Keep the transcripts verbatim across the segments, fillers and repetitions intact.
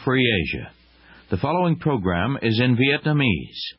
Free Asia. The following program is in Vietnamese.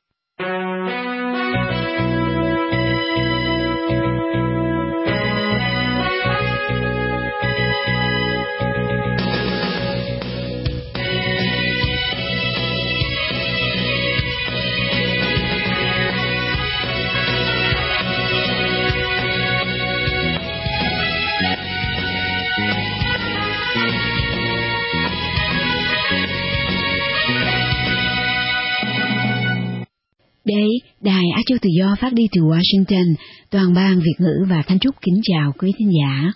Đây, Đài Á Châu Tự Do phát đi từ Washington, toàn ban Việt ngữ và Thanh Trúc kính chào quý thính giả.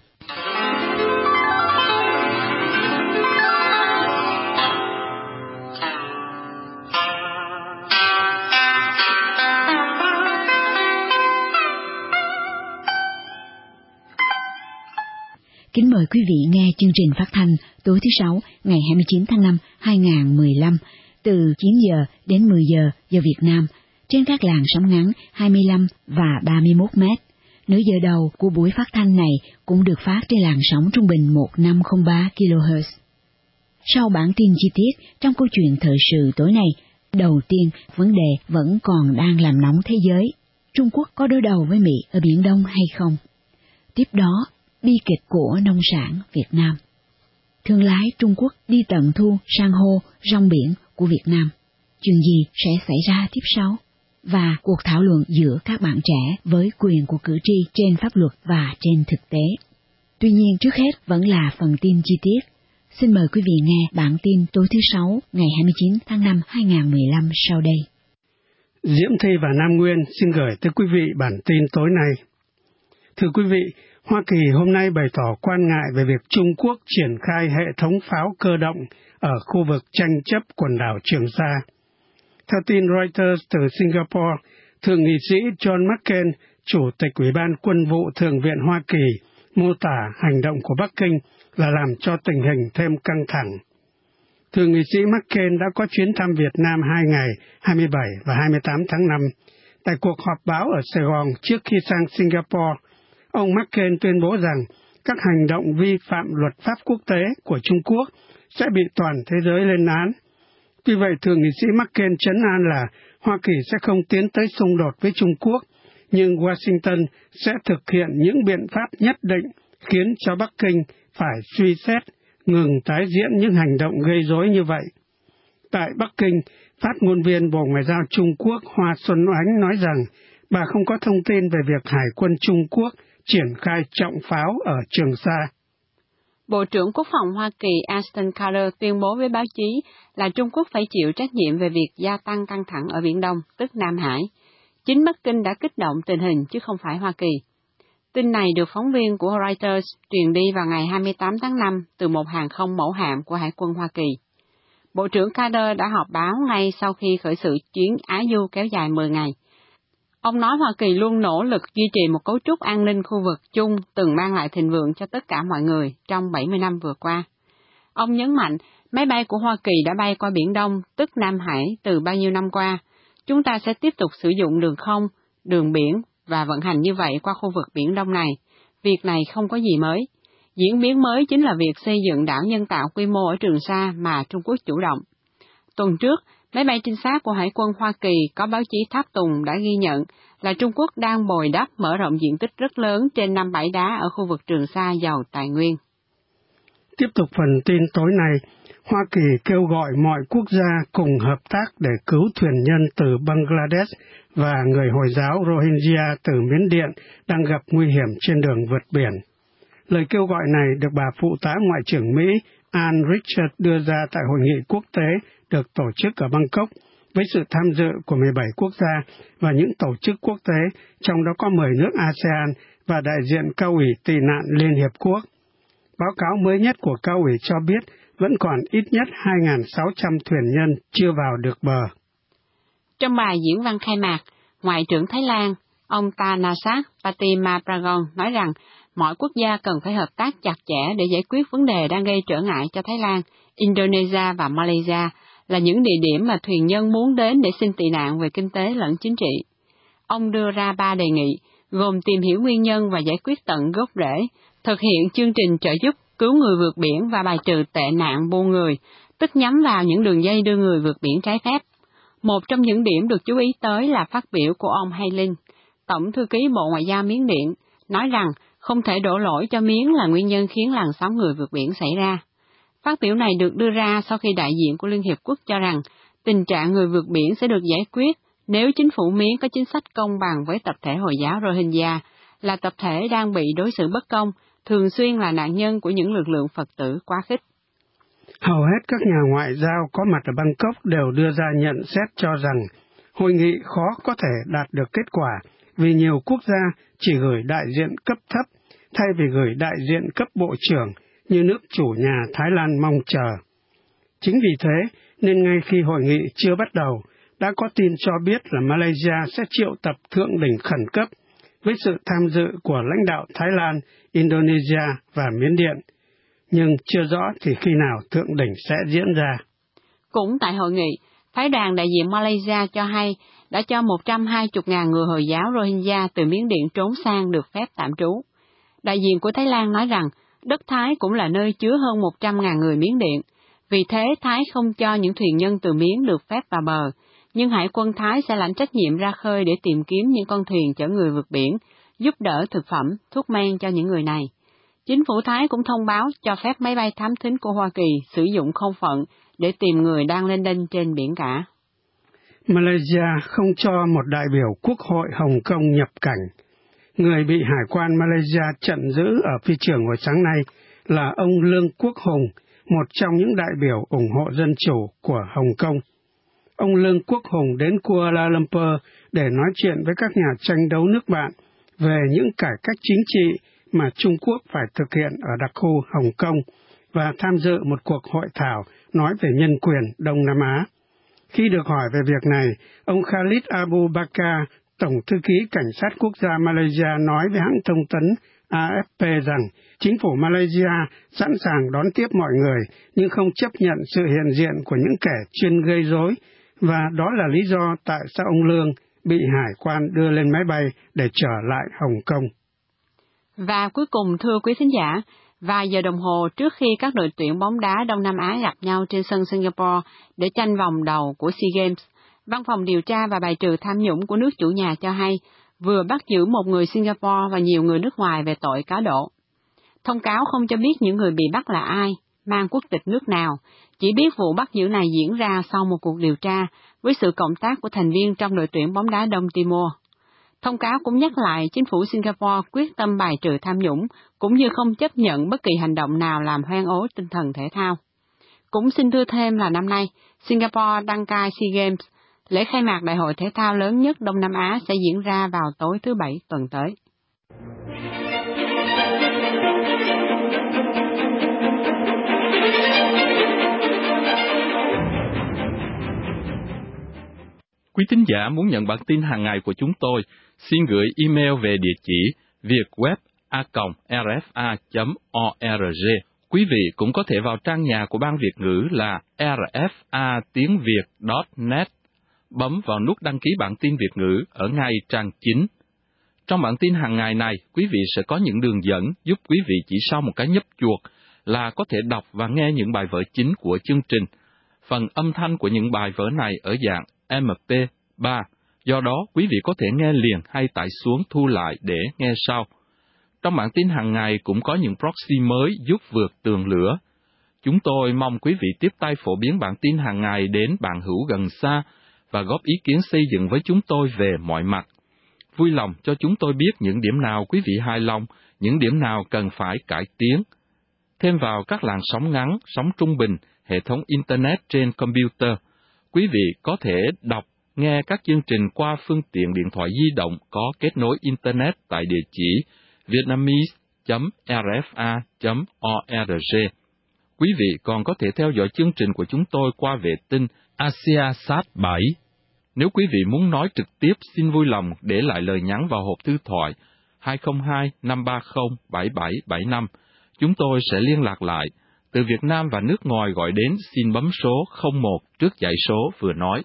Kính mời quý vị nghe chương trình phát thanh tối thứ Sáu ngày hai mươi chín tháng năm hai nghìn không trăm mười lăm từ chín giờ đến mười giờ giờ Việt Nam trên các làn sóng ngắn hai mươi lăm và ba mươi mốt mét. Nửa giờ đầu của buổi phát thanh này cũng được phát trên làn sóng trung bình một nghìn năm trăm lẻ ba ki lô héc. Sau bản tin chi tiết trong câu chuyện thời sự tối nay, đầu tiên vấn đề vẫn còn đang làm nóng thế giới. Trung Quốc có đối đầu với Mỹ ở Biển Đông hay không? Tiếp đó, bi kịch của nông sản Việt Nam. Thương lái Trung Quốc đi tận thu san hô, rong biển của Việt Nam. Chuyện gì sẽ xảy ra tiếp sau? Và cuộc thảo luận giữa các bạn trẻ với quyền của cử tri trên pháp luật và trên thực tế. Tuy nhiên trước hết vẫn là phần tin chi tiết. Xin mời quý vị nghe bản tin tối thứ Sáu ngày hai mươi chín tháng năm hai nghìn không trăm mười lăm sau đây. Diễm Thi và Nam Nguyên xin gửi tới quý vị bản tin tối nay. Thưa quý vị, Hoa Kỳ hôm nay bày tỏ quan ngại về việc Trung Quốc triển khai hệ thống pháo cơ động ở khu vực tranh chấp quần đảo Trường Sa. Theo tin Reuters từ Singapore, Thượng nghị sĩ John McCain, Chủ tịch Ủy ban Quân vụ Thượng viện Hoa Kỳ, mô tả hành động của Bắc Kinh là làm cho tình hình thêm căng thẳng. Thượng nghị sĩ McCain đã có chuyến thăm Việt Nam hai ngày hai mươi bảy và hai mươi tám tháng năm. Tại cuộc họp báo ở Sài Gòn trước khi sang Singapore, ông McCain tuyên bố rằng các hành động vi phạm luật pháp quốc tế của Trung Quốc sẽ bị toàn thế giới lên án. Tuy vậy, Thượng nghị sĩ McCain trấn an là Hoa Kỳ sẽ không tiến tới xung đột với Trung Quốc, nhưng Washington sẽ thực hiện những biện pháp nhất định khiến cho Bắc Kinh phải suy xét, ngừng tái diễn những hành động gây rối như vậy. Tại Bắc Kinh, phát ngôn viên Bộ Ngoại giao Trung Quốc Hoa Xuân Oánh nói rằng bà không có thông tin về việc Hải quân Trung Quốc triển khai trọng pháo ở Trường Sa. Bộ trưởng Quốc phòng Hoa Kỳ Ashton Carter tuyên bố với báo chí là Trung Quốc phải chịu trách nhiệm về việc gia tăng căng thẳng ở Biển Đông, tức Nam Hải. Chính Bắc Kinh đã kích động tình hình chứ không phải Hoa Kỳ. Tin này được phóng viên của Reuters truyền đi vào ngày hai mươi tám tháng năm từ một hàng không mẫu hạm của Hải quân Hoa Kỳ. Bộ trưởng Carter đã họp báo ngay sau khi khởi sự chuyến Á Du kéo dài mười ngày. Ông nói Hoa Kỳ luôn nỗ lực duy trì một cấu trúc an ninh khu vực chung từng mang lại thịnh vượng cho tất cả mọi người trong bảy mươi năm vừa qua. Ông nhấn mạnh, máy bay của Hoa Kỳ đã bay qua Biển Đông, tức Nam Hải, từ bao nhiêu năm qua. Chúng ta sẽ tiếp tục sử dụng đường không, đường biển và vận hành như vậy qua khu vực Biển Đông này. Việc này không có gì mới. Diễn biến mới chính là việc xây dựng đảo nhân tạo quy mô ở Trường Sa mà Trung Quốc chủ động. Tuần trước, máy bay trinh sát của Hải quân Hoa Kỳ có báo chí tháp tùng đã ghi nhận là Trung Quốc đang bồi đắp mở rộng diện tích rất lớn trên năm bãi đá ở khu vực Trường Sa giàu tài nguyên. Tiếp tục phần tin tối nay, Hoa Kỳ kêu gọi mọi quốc gia cùng hợp tác để cứu thuyền nhân từ Bangladesh và người Hồi giáo Rohingya từ Miến Điện đang gặp nguy hiểm trên đường vượt biển. Lời kêu gọi này được bà Phụ tá Ngoại trưởng Mỹ Ann Richards đưa ra tại hội nghị quốc tế được tổ chức ở Bangkok với sự tham dự của mười bảy quốc gia và những tổ chức quốc tế, trong đó có mười nước a sê an và đại diện Cao ủy tị nạn Liên Hiệp Quốc. Báo cáo mới nhất của Cao ủy cho biết vẫn còn ít nhất hai nghìn sáu trăm thuyền nhân chưa vào được bờ. Trong bài diễn văn khai mạc, Ngoại trưởng Thái Lan, ông Thanasat Patimapragon nói rằng mọi quốc gia cần phải hợp tác chặt chẽ để giải quyết vấn đề đang gây trở ngại cho Thái Lan, Indonesia và Malaysia, là những địa điểm mà thuyền nhân muốn đến để xin tị nạn về kinh tế lẫn chính trị. Ông đưa ra ba đề nghị, gồm tìm hiểu nguyên nhân và giải quyết tận gốc rễ, thực hiện chương trình trợ giúp cứu người vượt biển và bài trừ tệ nạn buôn người, tức nhắm vào những đường dây đưa người vượt biển trái phép. Một trong những điểm được chú ý tới là phát biểu của ông Hai Linh, Tổng thư ký Bộ Ngoại giao Miến Điện, nói rằng không thể đổ lỗi cho Miến là nguyên nhân khiến làn sóng người vượt biển xảy ra. Phát biểu này được đưa ra sau khi đại diện của Liên Hiệp Quốc cho rằng tình trạng người vượt biển sẽ được giải quyết nếu chính phủ Miến có chính sách công bằng với tập thể Hồi giáo Rohingya, là tập thể đang bị đối xử bất công, thường xuyên là nạn nhân của những lực lượng Phật tử quá khích. Hầu hết các nhà ngoại giao có mặt ở Bangkok đều đưa ra nhận xét cho rằng hội nghị khó có thể đạt được kết quả vì nhiều quốc gia chỉ gửi đại diện cấp thấp thay vì gửi đại diện cấp bộ trưởng như nước chủ nhà Thái Lan mong chờ. Chính vì thế nên ngay khi hội nghị chưa bắt đầu, đã có tin cho biết là Malaysia sẽ triệu tập thượng đỉnh khẩn cấp với sự tham dự của lãnh đạo Thái Lan, Indonesia và Miến Điện, nhưng chưa rõ thì khi nào thượng đỉnh sẽ diễn ra. Cũng tại hội nghị, phái đoàn đại diện Malaysia cho hay đã cho một trăm hai mươi nghìn người Hồi giáo Rohingya từ Miến Điện trốn sang được phép tạm trú. Đại diện của Thái Lan nói rằng đất Thái cũng là nơi chứa hơn một trăm nghìn người Miến Điện, vì thế Thái không cho những thuyền nhân từ Miến được phép vào bờ, nhưng Hải quân Thái sẽ lãnh trách nhiệm ra khơi để tìm kiếm những con thuyền chở người vượt biển, giúp đỡ thực phẩm, thuốc men cho những người này. Chính phủ Thái cũng thông báo cho phép máy bay thám thính của Hoa Kỳ sử dụng không phận để tìm người đang lênh đênh trên biển cả. Malaysia không cho một đại biểu Quốc hội Hồng Kông nhập cảnh. Người bị Hải quan Malaysia chặn giữ ở phi trường hồi sáng nay là ông Lương Quốc Hùng, một trong những đại biểu ủng hộ dân chủ của Hồng Kông. Ông Lương Quốc Hùng đến Kuala Lumpur để nói chuyện với các nhà tranh đấu nước bạn về những cải cách chính trị mà Trung Quốc phải thực hiện ở đặc khu Hồng Kông và tham dự một cuộc hội thảo nói về nhân quyền Đông Nam Á. Khi được hỏi về việc này, ông Khalid Abu Bakar, Tổng thư ký Cảnh sát Quốc gia Malaysia nói với hãng thông tấn A F P rằng chính phủ Malaysia sẵn sàng đón tiếp mọi người nhưng không chấp nhận sự hiện diện của những kẻ chuyên gây rối, và đó là lý do tại sao ông Lương bị hải quan đưa lên máy bay để trở lại Hồng Kông. Và cuối cùng, thưa quý thính giả, vài giờ đồng hồ trước khi các đội tuyển bóng đá Đông Nam Á gặp nhau trên sân Singapore để tranh vòng đầu của SEA Games, Văn phòng điều tra và bài trừ tham nhũng của nước chủ nhà cho hay vừa bắt giữ một người Singapore và nhiều người nước ngoài về tội cá độ. Thông cáo không cho biết những người bị bắt là ai, mang quốc tịch nước nào, chỉ biết vụ bắt giữ này diễn ra sau một cuộc điều tra với sự cộng tác của thành viên trong đội tuyển bóng đá Đông Timor. Thông cáo cũng nhắc lại chính phủ Singapore quyết tâm bài trừ tham nhũng, cũng như không chấp nhận bất kỳ hành động nào làm hoen ố tinh thần thể thao. Cũng xin đưa thêm là năm nay, Singapore đăng cai SEA Games, lễ khai mạc đại hội thể thao lớn nhất Đông Nam Á sẽ diễn ra vào tối thứ Bảy tuần tới. Quý thính giả muốn nhận bản tin hàng ngày của chúng tôi, xin gửi email về địa chỉ vietweb a còng r f a chấm org. Quý vị cũng có thể vào trang nhà của Ban Việt ngữ là r f a tiếng việt chấm net, bấm vào nút đăng ký bản tin Việt ngữ ở ngay trang chính. Trong bản tin hàng ngày này, quý vị sẽ có những đường dẫn giúp quý vị chỉ sau một cái nhấp chuột là có thể đọc và nghe những bài vở chính của chương trình. Phần âm thanh của những bài vở này ở dạng M P ba, do đó quý vị có thể nghe liền hay tải xuống thu lại để nghe sau. Trong bản tin hàng ngày cũng có những proxy mới giúp vượt tường lửa. Chúng tôi mong quý vị tiếp tay phổ biến bản tin hàng ngày đến bạn hữu gần xa và góp ý kiến xây dựng với chúng tôi về mọi mặt. Vui lòng cho chúng tôi biết những điểm nào quý vị hài lòng, những điểm nào cần phải cải tiến. Thêm vào các làn sóng ngắn, sóng trung bình, hệ thống Internet trên computer, quý vị có thể đọc, nghe các chương trình qua phương tiện điện thoại di động có kết nối Internet tại địa chỉ vietnamese chấm r f a chấm org. Quý vị còn có thể theo dõi chương trình của chúng tôi qua vệ tinh AsiaSat bảy. Nếu quý vị muốn nói trực tiếp, xin vui lòng để lại lời nhắn vào hộp thư thoại hai không hai năm ba không bảy bảy bảy năm. Chúng tôi sẽ liên lạc lại. Từ Việt Nam và nước ngoài gọi đến xin bấm số không một trước dãy số vừa nói.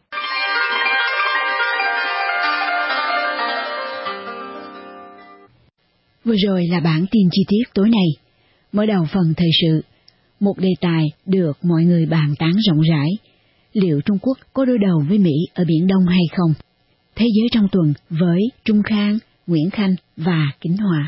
Vừa rồi là bản tin chi tiết tối nay. Mở đầu phần thời sự, một đề tài được mọi người bàn tán rộng rãi. Liệu Trung Quốc có đối đầu với Mỹ ở Biển Đông hay không? Thế giới trong tuần với Trung Khang, Nguyễn Khanh và Kính Hòa.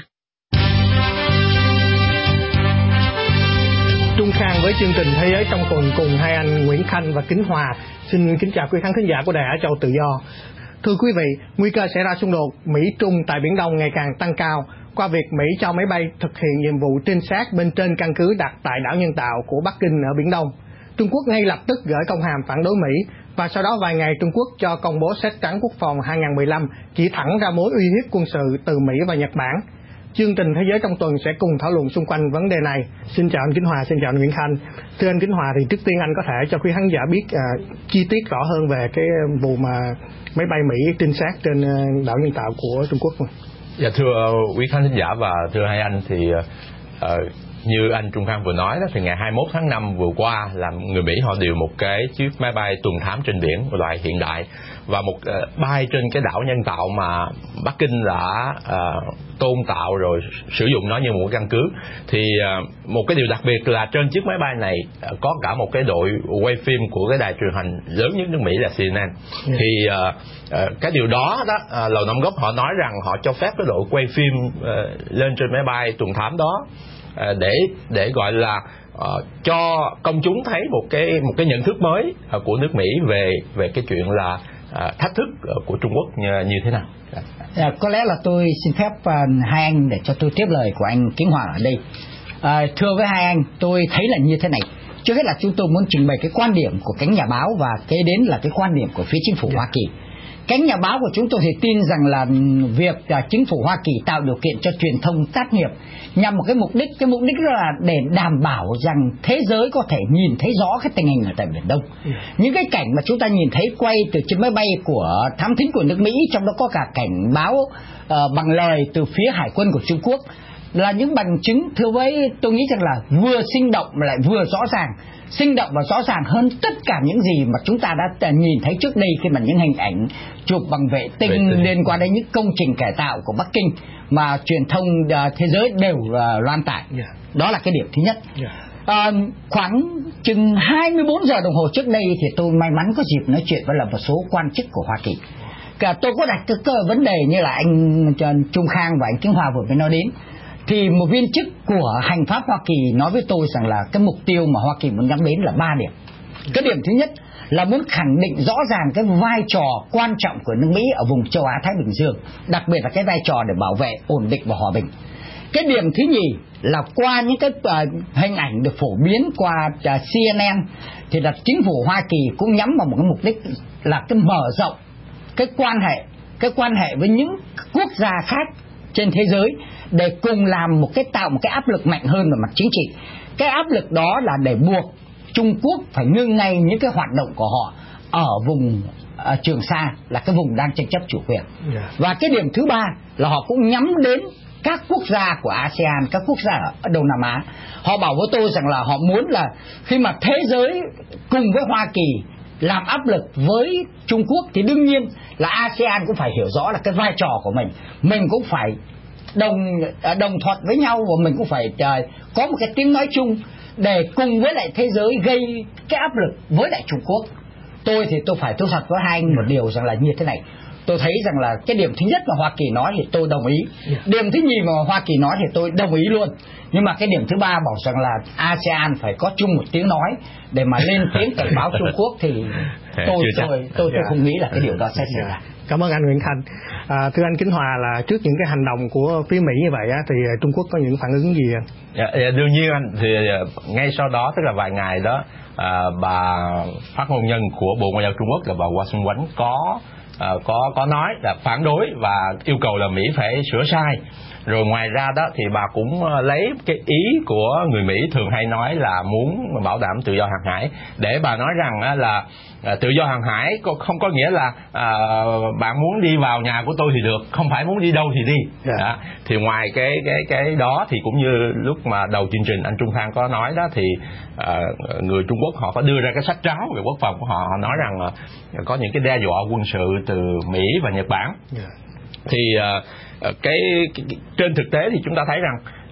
Trung Khang với chương trình Thế giới trong tuần cùng hai anh Nguyễn Khanh và Kính Hòa. Xin kính chào quý khán thính giả của Đài Á Châu Tự Do. Thưa quý vị, nguy cơ xảy ra xung đột Mỹ-Trung tại Biển Đông ngày càng tăng cao qua việc Mỹ cho máy bay thực hiện nhiệm vụ trinh sát bên trên căn cứ đặt tại đảo nhân tạo của Bắc Kinh ở Biển Đông. Trung Quốc ngay lập tức gửi công hàm phản đối Mỹ, và sau đó vài ngày Trung Quốc cho công bố sách trắng quốc phòng hai không một năm chỉ thẳng ra mối uy hiếp quân sự từ Mỹ và Nhật Bản. Chương trình Thế giới trong tuần sẽ cùng thảo luận xung quanh vấn đề này. Xin chào anh Kính Hòa, xin chào anh Nguyễn Khanh. Thưa anh Kính Hòa, thì trước tiên anh có thể cho quý khán giả biết uh, chi tiết rõ hơn về cái vụ mà máy bay Mỹ trinh sát trên uh, đảo nhân tạo của Trung Quốc không? Dạ thưa quý khán thính giả và thưa hai anh, thì uh, như anh Trung Khang vừa nói đó, thì ngày hai mươi mốt tháng năm vừa qua là người Mỹ họ điều một cái chiếc máy bay tuần thám trên biển loại hiện đại và một uh, bay trên cái đảo nhân tạo mà Bắc Kinh đã uh, tôn tạo rồi sử dụng nó như một căn cứ. Thì uh, một cái điều đặc biệt là trên chiếc máy bay này uh, có cả một cái đội quay phim của cái đài truyền hình lớn nhất nước Mỹ là C N N. Yeah. Thì uh, uh, cái điều đó đó uh, Lầu Năm Góc họ nói rằng họ cho phép cái đội quay phim uh, lên trên máy bay tuần thám đó để để gọi là uh, cho công chúng thấy một cái một cái nhận thức mới uh, của nước Mỹ về về cái chuyện là uh, thách thức uh, của Trung Quốc như, như thế nào. À, có lẽ là tôi xin phép uh, hai anh để cho tôi tiếp lời của anh Kính Hòa ở đây. Uh, thưa với hai anh, tôi thấy là như thế này. Trước hết là chúng tôi muốn trình bày cái quan điểm của cánh nhà báo và kế đến là cái quan điểm của phía chính phủ Hoa Kỳ. Cánh nhà báo của chúng tôi thì tin rằng là việc uh, chính phủ Hoa Kỳ tạo điều kiện cho truyền thông tác nghiệp nhằm một cái mục đích, cái mục đích đó là để đảm bảo rằng thế giới có thể nhìn thấy rõ cái tình hình ở tại Biển Đông. Ừ. Những cái cảnh mà chúng ta nhìn thấy quay từ trên máy bay của thám thính của nước Mỹ, trong đó có cả cảnh báo uh, bằng lời từ phía Hải quân của Trung Quốc, là những bằng chứng thưa với tôi nghĩ rằng là vừa sinh động mà lại vừa rõ ràng, sinh động và rõ ràng hơn tất cả những gì mà chúng ta đã nhìn thấy trước đây khi mà những hình ảnh chụp bằng vệ tinh liên quan đến những công trình cải tạo của Bắc Kinh mà truyền thông uh, thế giới đều uh, loan tải. Yeah. Đó là cái điểm thứ nhất. Yeah. Uh, khoảng chừng hai mươi bốn giờ đồng hồ trước đây thì tôi may mắn có dịp nói chuyện với là một số quan chức của Hoa Kỳ. Cả tôi có đặt cái vấn đề như là anh Trung Khang và anh Kính Hòa vừa mới nói đến. Thì một viên chức của hành pháp Hoa Kỳ nói với tôi rằng là cái mục tiêu mà Hoa Kỳ muốn nhắm đến là ba điểm. Cái điểm thứ nhất là muốn khẳng định rõ ràng cái vai trò quan trọng của nước Mỹ ở vùng châu Á Thái Bình Dương, đặc biệt là cái vai trò để bảo vệ ổn định và hòa bình. Cái điểm thứ nhì là qua những cái uh, hình ảnh được phổ biến qua uh, C N N thì là chính phủ Hoa Kỳ cũng nhắm vào một cái mục đích là cái mở rộng cái quan hệ cái quan hệ với những quốc gia khác trên thế giới để cùng làm một cái tạo một cái áp lực mạnh hơn về mặt chính trị. Cái áp lực đó là để buộc Trung Quốc phải ngưng ngay những cái hoạt động của họ ở vùng uh, Trường Sa, là cái vùng đang tranh chấp chủ quyền. Yeah. Và cái điểm thứ ba là họ cũng nhắm đến các quốc gia của a sê an, các quốc gia ở Đông Nam Á. Họ bảo với tôi rằng là họ muốn là khi mà thế giới cùng với Hoa Kỳ làm áp lực với Trung Quốc thì đương nhiên là a sê an cũng phải hiểu rõ là cái vai trò của mình. Mình cũng phải đồng đồng thuận với nhau và mình cũng phải uh, có một cái tiếng nói chung để cùng với lại thế giới gây cái áp lực với lại Trung Quốc. Tôi thì tôi phải thú thật với hai anh một điều rằng là như thế này. Tôi thấy rằng là cái điểm thứ nhất mà Hoa Kỳ nói thì tôi đồng ý. Điểm thứ nhì mà Hoa Kỳ nói thì tôi đồng ý luôn. Nhưng mà cái điểm thứ ba bảo rằng là a sê an phải có chung một tiếng nói để mà lên tiếng cảnh báo Trung Quốc thì tôi tôi tôi, tôi, tôi không nghĩ là cái điều đó sẽ xảy ra. Cảm ơn anh Nguyễn Khanh. À, thưa anh Kính Hòa, là trước những cái hành động của phía Mỹ như vậy á, thì Trung Quốc có những phản ứng gì anh? Dạ, đương nhiên anh, thì ngay sau đó tức là vài ngày đó à, bà phát ngôn nhân của Bộ Ngoại giao Trung Quốc là bà Hoa Xuân Oánh có à, có có nói là phản đối và yêu cầu là Mỹ phải sửa sai. Rồi ngoài ra đó thì bà cũng lấy cái ý của người Mỹ thường hay nói là muốn bảo đảm tự do hàng hải, để bà nói rằng là tự do hàng hải không có nghĩa là à, bạn muốn đi vào nhà của tôi thì được, không phải muốn đi đâu thì đi. Yeah. Đó. Thì ngoài cái cái cái đó thì cũng như lúc mà đầu chương trình anh Trung Khang có nói đó, thì à, người Trung Quốc họ có đưa ra cái sách trắng về quốc phòng của họ, họ nói rằng à, có những cái đe dọa quân sự từ Mỹ và Nhật Bản. Yeah. Thì à, cái, cái trên thực tế thì chúng ta thấy rằng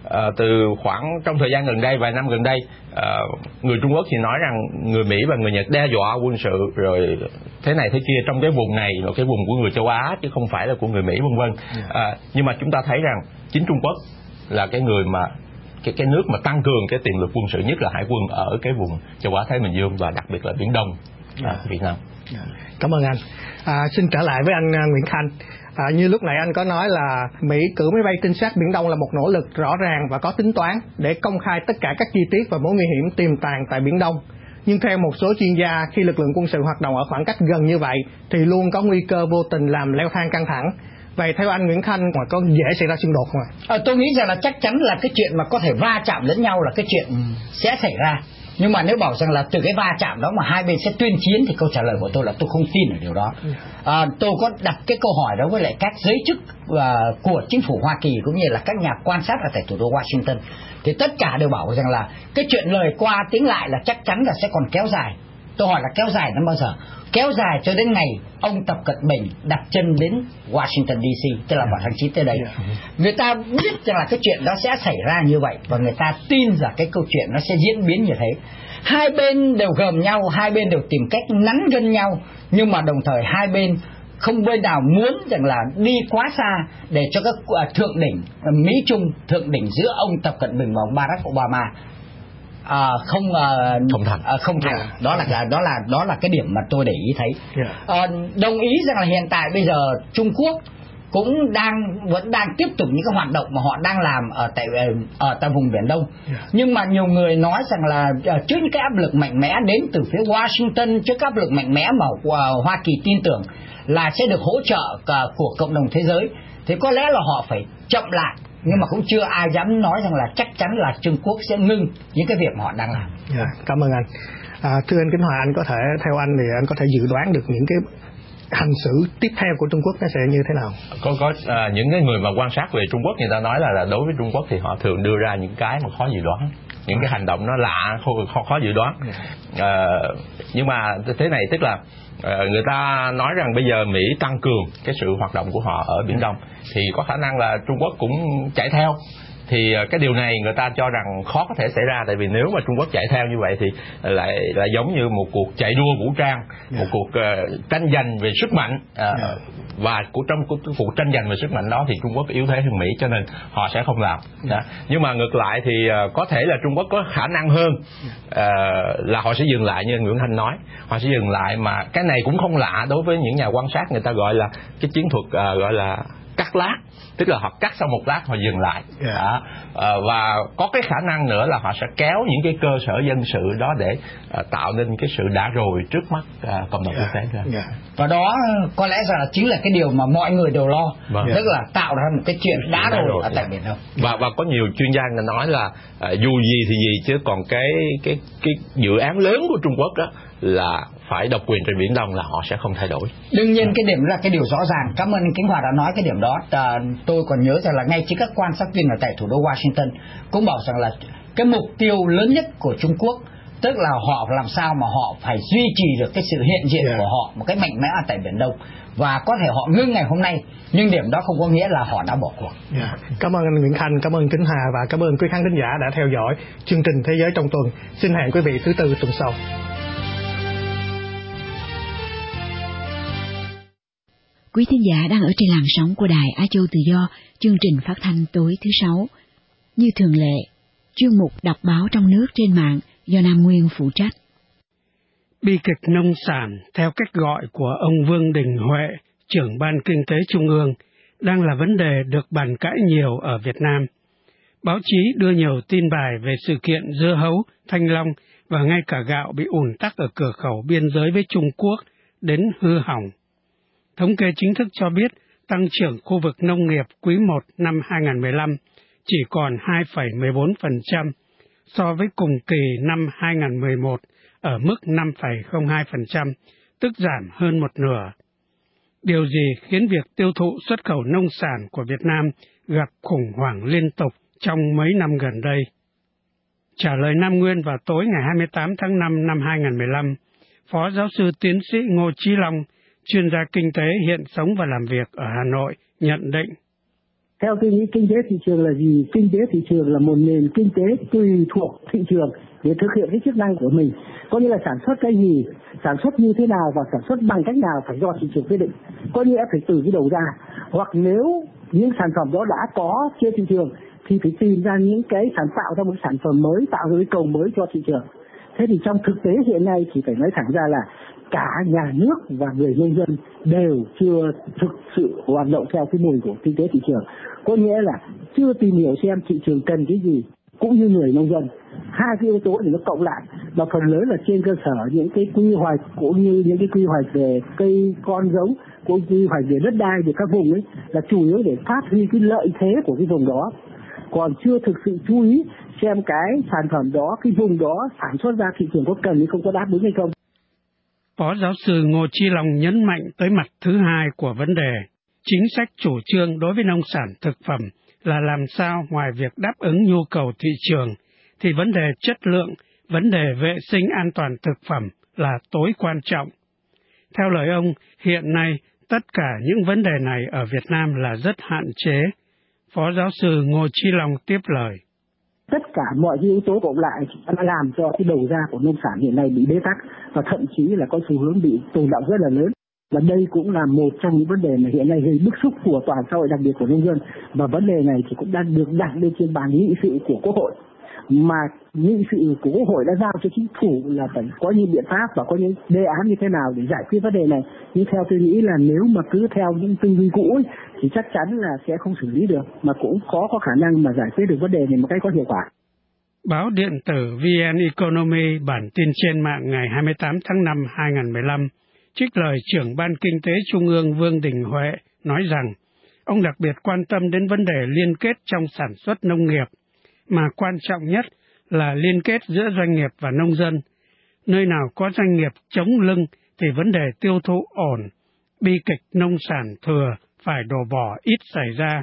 À, từ khoảng trong thời gian gần đây, vài năm gần đây, à, người Trung Quốc thì nói rằng người Mỹ và người Nhật đe dọa quân sự rồi thế này thế kia trong cái vùng này là cái vùng của người châu Á chứ không phải là của người Mỹ, vân vân. À, nhưng mà chúng ta thấy rằng chính Trung Quốc là cái người mà cái cái nước mà tăng cường cái tiềm lực quân sự nhất là hải quân ở cái vùng châu Á Thái Bình Dương và đặc biệt là Biển Đông, à, Việt Nam. Cảm ơn anh. À, xin trở lại với anh Nguyễn Khanh. À, như lúc nãy anh có nói là Mỹ cử máy bay trinh sát Biển Đông là một nỗ lực rõ ràng và có tính toán để công khai tất cả các chi tiết và mối nguy hiểm tiềm tàng tại Biển Đông. Nhưng theo một số chuyên gia, khi lực lượng quân sự hoạt động ở khoảng cách gần như vậy thì luôn có nguy cơ vô tình làm leo thang căng thẳng. Vậy theo anh Nguyễn Khanh, mà có dễ xảy ra xung đột không ạ? À, tôi nghĩ rằng là chắc chắn là cái chuyện mà có thể va chạm lẫn nhau là cái chuyện ừ. sẽ xảy ra. Nhưng mà nếu bảo rằng là từ cái va chạm đó mà hai bên sẽ tuyên chiến thì câu trả lời của tôi là tôi không tin ở điều đó. À, tôi có đặt cái câu hỏi đó với lại các giới chức uh, của chính phủ Hoa Kỳ cũng như là các nhà quan sát ở tại thủ đô Washington, thì tất cả đều bảo rằng là cái chuyện lời qua tiếng lại là chắc chắn là sẽ còn kéo dài. Tôi hỏi là kéo dài đến bao giờ? Kéo dài cho đến ngày ông Tập Cận Bình đặt chân đến Washington đê xê, tức là vào tháng chín tới đây. Người ta biết rằng là cái chuyện đó sẽ xảy ra như vậy và người ta tin rằng cái câu chuyện nó sẽ diễn biến như thế. Hai bên đều gầm nhau, hai bên đều tìm cách nắn gân nhau, nhưng mà đồng thời hai bên không bên nào muốn rằng là đi quá xa để cho các thượng đỉnh Mỹ Trung, thượng đỉnh giữa ông Tập Cận Bình và ông Barack Obama À, không uh, không thành, à, không thành. Yeah. Đó là đó là đó là cái điểm mà tôi để ý thấy. Yeah. À, đồng ý rằng là hiện tại bây giờ Trung Quốc cũng đang vẫn đang tiếp tục những cái hoạt động mà họ đang làm ở tại ở tại vùng Biển Đông. Yeah. Nhưng mà nhiều người nói rằng là uh, trước những cái áp lực mạnh mẽ đến từ phía Washington, trước áp lực mạnh mẽ mà uh, Hoa Kỳ tin tưởng là sẽ được hỗ trợ uh, của cộng đồng thế giới, thì có lẽ là họ phải chậm lại. Nhưng mà cũng chưa ai dám nói rằng là chắc chắn là Trung Quốc sẽ ngưng những cái việc mà họ đang làm. Yeah, cảm ơn anh. À, thưa anh Kính Hòa, anh có thể theo anh thì anh có thể dự đoán được những cái hành xử tiếp theo của Trung Quốc nó sẽ như thế nào? Có có à, những cái người mà quan sát về Trung Quốc người ta nói là, là đối với Trung Quốc thì họ thường đưa ra những cái mà khó dự đoán, những cái hành động nó lạ, khó khó dự đoán. À, nhưng mà thế này tức là người ta nói rằng bây giờ Mỹ tăng cường cái sự hoạt động của họ ở Biển Đông thì có khả năng là Trung Quốc cũng chạy theo. Thì cái điều này người ta cho rằng khó có thể xảy ra, tại vì nếu mà Trung Quốc chạy theo như vậy thì lại lại giống như một cuộc chạy đua vũ trang, yeah. một cuộc uh, tranh giành về sức mạnh, uh, yeah. và của trong cuộc, cuộc tranh giành về sức mạnh đó thì Trung Quốc yếu thế hơn Mỹ, cho nên họ sẽ không làm. Yeah. Nhưng mà ngược lại thì uh, có thể là Trung Quốc có khả năng hơn uh, là họ sẽ dừng lại, như Nguyễn Thanh nói, họ sẽ dừng lại. Mà cái này cũng không lạ đối với những nhà quan sát, người ta gọi là cái chiến thuật uh, gọi là cắt lát, tức là họ cắt sau một lát họ dừng lại. Yeah. Đó. À, và có cái khả năng nữa là họ sẽ kéo những cái cơ sở dân sự đó để à, tạo nên cái sự đã rồi trước mắt à, cộng đồng quốc tế ra. Yeah. Và đó có lẽ là chính là cái điều mà mọi người đều lo, vâng. tức là tạo ra một cái chuyện đã, đã rồi, rồi ở tại Biển Đông. Và và có nhiều chuyên gia nói là à, dù gì thì gì chứ còn cái cái cái dự án lớn của Trung Quốc đó là phải độc quyền trên Biển Đông là họ sẽ không thay đổi. Đương nhiên cái điểm là cái điều rõ ràng. Cảm ơn anh Kính Hòa đã nói cái điểm đó. À, tôi còn nhớ rằng là ngay chính các quan sát viên ở tại thủ đô Washington cũng bảo rằng là cái mục tiêu lớn nhất của Trung Quốc, tức là họ làm sao mà họ phải duy trì được cái sự hiện diện yeah. của họ một cách mạnh mẽ ở tại Biển Đông. Và có thể họ ngưng ngày hôm nay, nhưng điểm đó không có nghĩa là họ đã bỏ cuộc. Yeah. Cảm ơn anh Nguyễn Khanh, cảm ơn Kính Hà và cảm ơn quý khán thính giả đã theo dõi chương trình Thế giới trong tuần. Xin hẹn quý vị thứ tư tuần sau. Quý thính giả đang ở trên làn sóng của Đài Á Châu Tự Do, chương trình phát thanh tối thứ sáu. Như thường lệ, chuyên mục đọc báo trong nước trên mạng do Nam Nguyên phụ trách. Bi kịch nông sản, theo cách gọi của ông Vương Đình Huệ, trưởng Ban Kinh tế Trung ương, đang là vấn đề được bàn cãi nhiều ở Việt Nam. Báo chí đưa nhiều tin bài về sự kiện dưa hấu, thanh long và ngay cả gạo bị ùn tắc ở cửa khẩu biên giới với Trung Quốc đến hư hỏng. Thống kê chính thức cho biết tăng trưởng khu vực nông nghiệp quý một năm hai không một lăm chỉ còn hai phẩy mười bốn phần trăm so với cùng kỳ năm hai không một một ở mức năm phẩy không hai phần trăm, tức giảm hơn một nửa. Điều gì khiến việc tiêu thụ xuất khẩu nông sản của Việt Nam gặp khủng hoảng liên tục trong mấy năm gần đây? Trả lời Nam Nguyên vào tối ngày hai mươi tám tháng năm năm hai không một lăm, Phó Giáo sư Tiến sĩ Ngô Chí Long, chuyên gia kinh tế hiện sống và làm việc ở Hà Nội, nhận định. Theo tôi nghĩ kinh tế thị trường là gì? Kinh tế thị trường là một nền kinh tế tùy thuộc thị trường để thực hiện cái chức năng của mình. Có nghĩa là sản xuất cái gì, sản xuất như thế nào và sản xuất bằng cách nào phải do thị trường quyết định. Có nghĩa phải từ cái đầu ra. Hoặc nếu những sản phẩm đó đã có trên thị trường thì phải tìm ra những cái sản tạo ra một sản phẩm mới, tạo ra cái cầu mới cho thị trường. Thế thì trong thực tế hiện nay thì phải nói thẳng ra là cả nhà nước và người nông dân đều chưa thực sự hoạt động theo cái mô hình của kinh tế thị trường. Có nghĩa là chưa tìm hiểu xem thị trường cần cái gì, cũng như người nông dân. Hai cái yếu tố thì nó cộng lại, và phần lớn là trên cơ sở những cái quy hoạch cũng như những cái quy hoạch về cây con giống, cũng quy hoạch về đất đai về các vùng ấy là chủ yếu để phát huy cái lợi thế của cái vùng đó, còn chưa thực sự chú ý xem cái sản phẩm đó, cái vùng đó sản xuất ra thị trường có cần hay không, có đáp ứng hay không. Phó giáo sư Ngô Chí Long nhấn mạnh tới mặt thứ hai của vấn đề. Chính sách chủ trương đối với nông sản thực phẩm là làm sao ngoài việc đáp ứng nhu cầu thị trường, thì vấn đề chất lượng, vấn đề vệ sinh an toàn thực phẩm là tối quan trọng. Theo lời ông, hiện nay tất cả những vấn đề này ở Việt Nam là rất hạn chế. Phó giáo sư Ngô Chí Long tiếp lời. Tất cả mọi yếu tố cộng lại đã làm cho cái đầu ra của nông sản hiện nay bị bế tắc và thậm chí là có xu hướng bị tồn đọng rất là lớn. Và đây cũng là một trong những vấn đề mà hiện nay gây bức xúc của toàn xã hội, đặc biệt của nông dân. Và vấn đề này thì cũng đang được đặt lên trên bàn nghị sự của Quốc hội. Mà nghị sự của Quốc hội đã giao cho chính phủ là phải có những biện pháp và có những đề án như thế nào để giải quyết vấn đề này. Nhưng theo tôi nghĩ là nếu mà cứ theo những tư duy cũ ấy, thì chắc chắn là sẽ không xử lý được, mà cũng khó có khả năng mà giải quyết được vấn đề này một cách có hiệu quả. Báo điện tử vê en Economy bản tin trên mạng ngày hai mươi tám tháng năm hai nghìn không trăm mười lăm trích lời trưởng Ban Kinh tế Trung ương Vương Đình Huệ nói rằng ông đặc biệt quan tâm đến vấn đề liên kết trong sản xuất nông nghiệp, mà quan trọng nhất là liên kết giữa doanh nghiệp và nông dân. Nơi nào có doanh nghiệp chống lưng thì vấn đề tiêu thụ ổn, bi kịch nông sản thừa phải đổ bỏ ít xảy ra.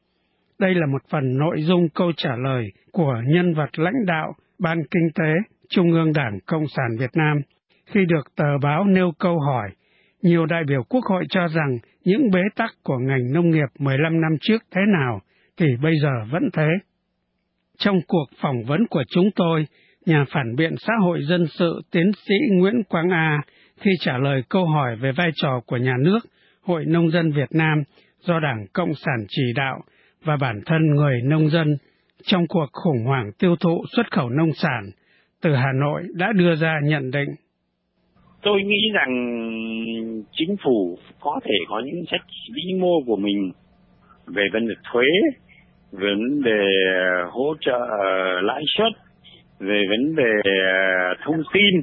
Đây là một phần nội dung câu trả lời của nhân vật lãnh đạo Ban Kinh tế Trung ương Đảng Cộng sản Việt Nam khi được tờ báo nêu câu hỏi. Nhiều đại biểu Quốc hội cho rằng những bế tắc của ngành nông nghiệp mười lăm năm trước thế nào thì bây giờ vẫn thế. Trong cuộc phỏng vấn của chúng tôi, nhà phản biện xã hội dân sự tiến sĩ Nguyễn Quang A khi trả lời câu hỏi về vai trò của nhà nước, Hội Nông dân Việt Nam do Đảng Cộng sản chỉ đạo và bản thân người nông dân trong cuộc khủng hoảng tiêu thụ xuất khẩu nông sản, từ Hà Nội đã đưa ra nhận định. Tôi nghĩ rằng chính phủ có thể có những sách vĩ mô của mình về vấn đề thuế, về vấn đề hỗ trợ lãi suất, về vấn đề thông tin.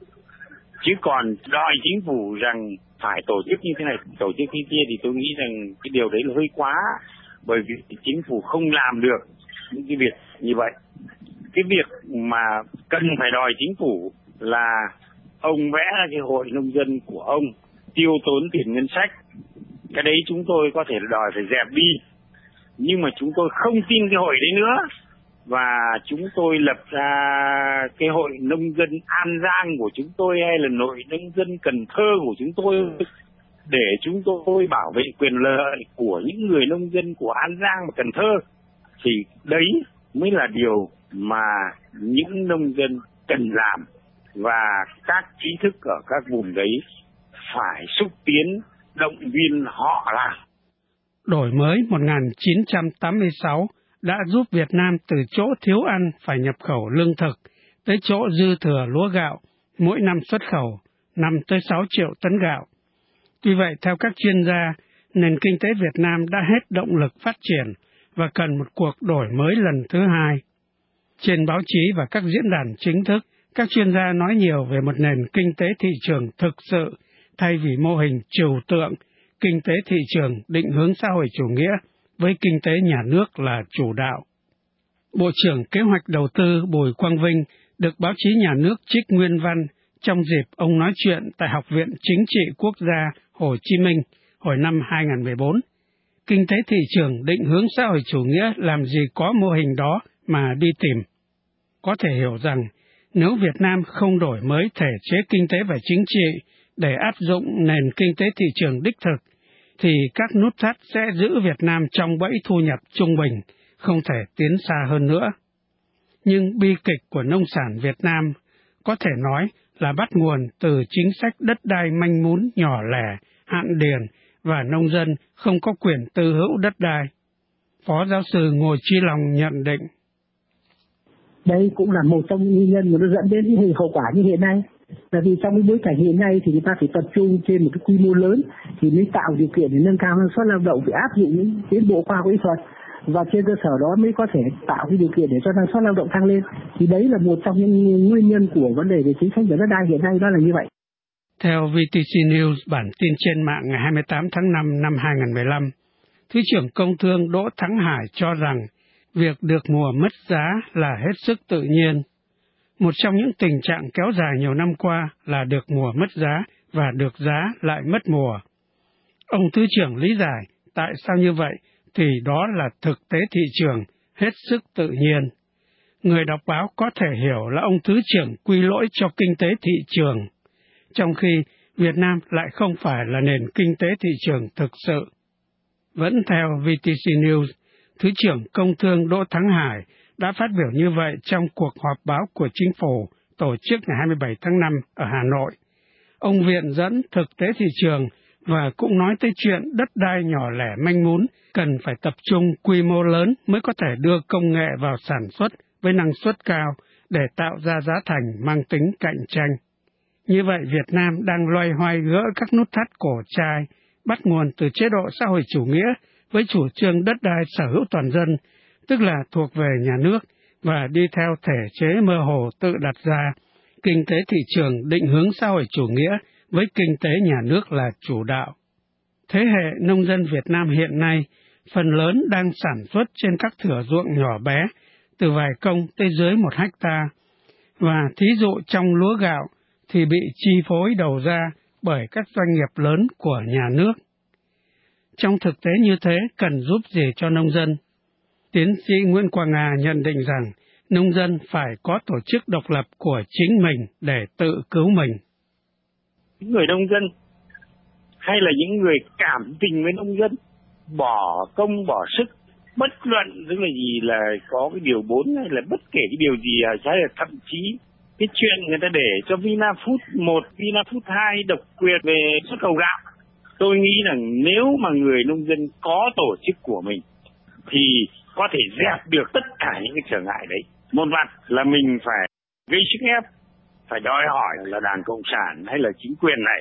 Chứ còn đòi chính phủ rằng phải tổ chức như thế này, tổ chức như kia thì tôi nghĩ rằng cái điều đấy là hơi quá. Bởi vì chính phủ không làm được những cái việc như vậy. Cái việc mà cần phải đòi chính phủ là ông vẽ ra cái hội nông dân của ông tiêu tốn tiền ngân sách. Cái đấy chúng tôi có thể đòi phải dẹp đi. Nhưng mà chúng tôi không tin cái hội đấy nữa. Và chúng tôi lập ra cái hội nông dân An Giang của chúng tôi, hay là hội nông dân Cần Thơ của chúng tôi, để chúng tôi bảo vệ quyền lợi của những người nông dân của An Giang và Cần Thơ. Thì đấy mới là điều mà những nông dân cần làm, và các trí thức ở các vùng đấy phải xúc tiến, động viên họ làm. Đổi mới một nghìn chín trăm tám mươi sáu đã giúp Việt Nam từ chỗ thiếu ăn phải nhập khẩu lương thực tới chỗ dư thừa lúa gạo, mỗi năm xuất khẩu năm tới sáu triệu tấn gạo. Tuy vậy, theo các chuyên gia, nền kinh tế Việt Nam đã hết động lực phát triển và cần một cuộc đổi mới lần thứ hai. Trên báo chí và các diễn đàn chính thức, các chuyên gia nói nhiều về một nền kinh tế thị trường thực sự, thay vì mô hình trừu tượng, kinh tế thị trường định hướng xã hội chủ nghĩa với kinh tế nhà nước là chủ đạo. Bộ trưởng Kế hoạch Đầu tư Bùi Quang Vinh được báo chí nhà nước trích nguyên văn trong dịp ông nói chuyện tại Học viện Chính trị Quốc gia Hồ Chí Minh hồi năm hai nghìn không trăm mười bốn. Kinh tế thị trường định hướng xã hội chủ nghĩa làm gì có mô hình đó mà đi tìm. Có thể hiểu rằng nếu Việt Nam không đổi mới thể chế kinh tế và chính trị để áp dụng nền kinh tế thị trường đích thực, thì các nút thắt sẽ giữ Việt Nam trong bẫy thu nhập trung bình, không thể tiến xa hơn nữa. Nhưng bi kịch của nông sản Việt Nam có thể nói là bắt nguồn từ chính sách đất đai manh mún nhỏ lẻ, hạn điền và nông dân không có quyền tư hữu đất đai. Phó giáo sư Ngô Chí Long nhận định. Đây cũng là một trong những nguyên nhân mà nó dẫn đến những hậu quả như hiện nay. Tại vì trong cái bối cảnh hiện nay thì người ta phải tập trung trên một cái quy mô lớn thì mới tạo điều kiện để nâng cao năng suất lao động, phải áp dụng những tiến bộ khoa học kỹ thuật, và trên cơ sở đó mới có thể tạo cái điều kiện để cho năng suất lao động tăng lên. Thì đấy là một trong những nguyên nhân của vấn đề về chính sách về đất đai hiện nay, đó là như vậy. Theo vê tê xê News bản tin trên mạng ngày hai mươi tám tháng năm năm hai nghìn không trăm mười lăm, Thứ trưởng Công Thương Đỗ Thắng Hải cho rằng việc được mùa mất giá là hết sức tự nhiên. Một trong những tình trạng kéo dài nhiều năm qua là được mùa mất giá và được giá lại mất mùa. Ông Thứ trưởng lý giải tại sao như vậy thì đó là thực tế thị trường hết sức tự nhiên. Người đọc báo có thể hiểu là ông Thứ trưởng quy lỗi cho kinh tế thị trường, trong khi Việt Nam lại không phải là nền kinh tế thị trường thực sự. Vẫn theo vê tê xê News, Thứ trưởng Công Thương Đỗ Thắng Hải đã phát biểu như vậy trong cuộc họp báo của chính phủ tổ chức ngày hai mươi bảy tháng năm ở Hà Nội. Ông viện dẫn thực tế thị trường và cũng nói tới chuyện đất đai nhỏ lẻ manh mún cần phải tập trung quy mô lớn mới có thể đưa công nghệ vào sản xuất với năng suất cao để tạo ra giá thành mang tính cạnh tranh. Như vậy, Việt Nam đang loay hoay gỡ các nút thắt cổ chai, bắt nguồn từ chế độ xã hội chủ nghĩa với chủ trương đất đai sở hữu toàn dân, tức là thuộc về nhà nước, và đi theo thể chế mơ hồ tự đặt ra, kinh tế thị trường định hướng xã hội chủ nghĩa với kinh tế nhà nước là chủ đạo. Thế hệ nông dân Việt Nam hiện nay, phần lớn đang sản xuất trên các thửa ruộng nhỏ bé, từ vài công tới dưới một hecta, và thí dụ trong lúa gạo thì bị chi phối đầu ra bởi các doanh nghiệp lớn của nhà nước. Trong thực tế như thế, cần giúp gì cho nông dân? Tiến sĩ Nguyễn Quang Nga nhận định rằng nông dân phải có tổ chức độc lập của chính mình để tự cứu mình. Những người nông dân hay là những người cảm tình với nông dân, bỏ công bỏ sức, bất luận tức là gì là có cái điều bốn hay là bất kể cái điều gì, hay là thậm chí cái chuyện người ta để cho Vinafood một, Vinafood hai độc quyền về xuất khẩu gạo. Tôi nghĩ rằng nếu mà người nông dân có tổ chức của mình thì có thể dẹp được tất cả những cái trở ngại đấy. Một mặt là mình phải gây sức ép, phải đòi hỏi là Đảng Cộng sản hay là chính quyền này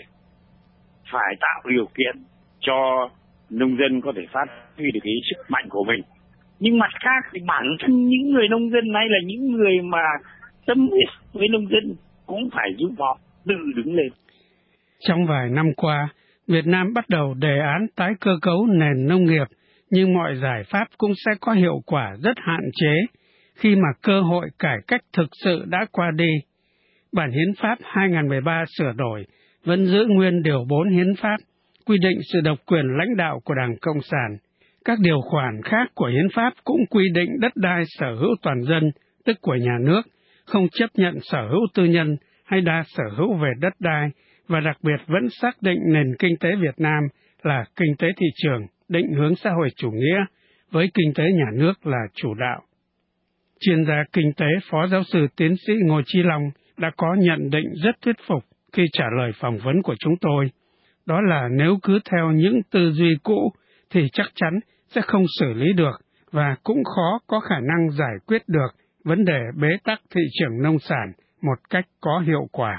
phải tạo điều kiện cho nông dân có thể phát huy được cái sức mạnh của mình. Nhưng mặt khác thì bản thân những người nông dân hay là những người mà tâm huyết với nông dân cũng phải giúp họ tự đứng lên. Trong vài năm qua, Việt Nam bắt đầu đề án tái cơ cấu nền nông nghiệp, nhưng mọi giải pháp cũng sẽ có hiệu quả rất hạn chế khi mà cơ hội cải cách thực sự đã qua đi. Bản Hiến pháp hai nghìn không trăm mười ba sửa đổi vẫn giữ nguyên điều bốn Hiến pháp, quy định sự độc quyền lãnh đạo của Đảng Cộng sản. Các điều khoản khác của Hiến pháp cũng quy định đất đai sở hữu toàn dân, tức của nhà nước, không chấp nhận sở hữu tư nhân hay đa sở hữu về đất đai, và đặc biệt vẫn xác định nền kinh tế Việt Nam là kinh tế thị trường, định hướng xã hội chủ nghĩa, với kinh tế nhà nước là chủ đạo. Chuyên gia kinh tế Phó Giáo sư Tiến sĩ Ngô Chí Long đã có nhận định rất thuyết phục khi trả lời phỏng vấn của chúng tôi. Đó là nếu cứ theo những tư duy cũ thì chắc chắn sẽ không xử lý được và cũng khó có khả năng giải quyết được vấn đề bế tắc thị trường nông sản một cách có hiệu quả.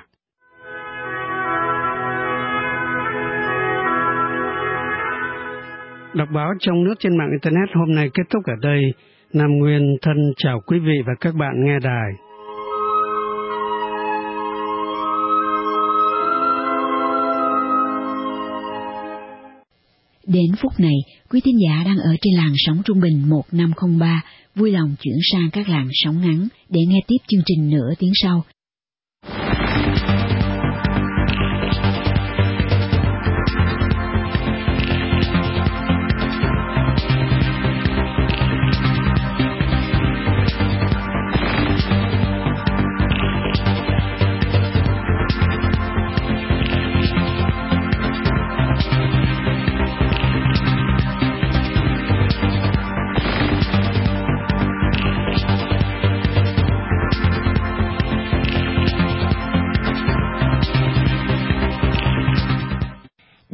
Đọc báo trong nước trên mạng Internet hôm nay kết thúc ở đây. Nam Nguyên thân chào quý vị và các bạn nghe đài. Đến phút này, quý thính giả đang ở trên làn sóng trung bình một năm không ba, vui lòng chuyển sang các làn sóng ngắn để nghe tiếp chương trình nửa tiếng sau.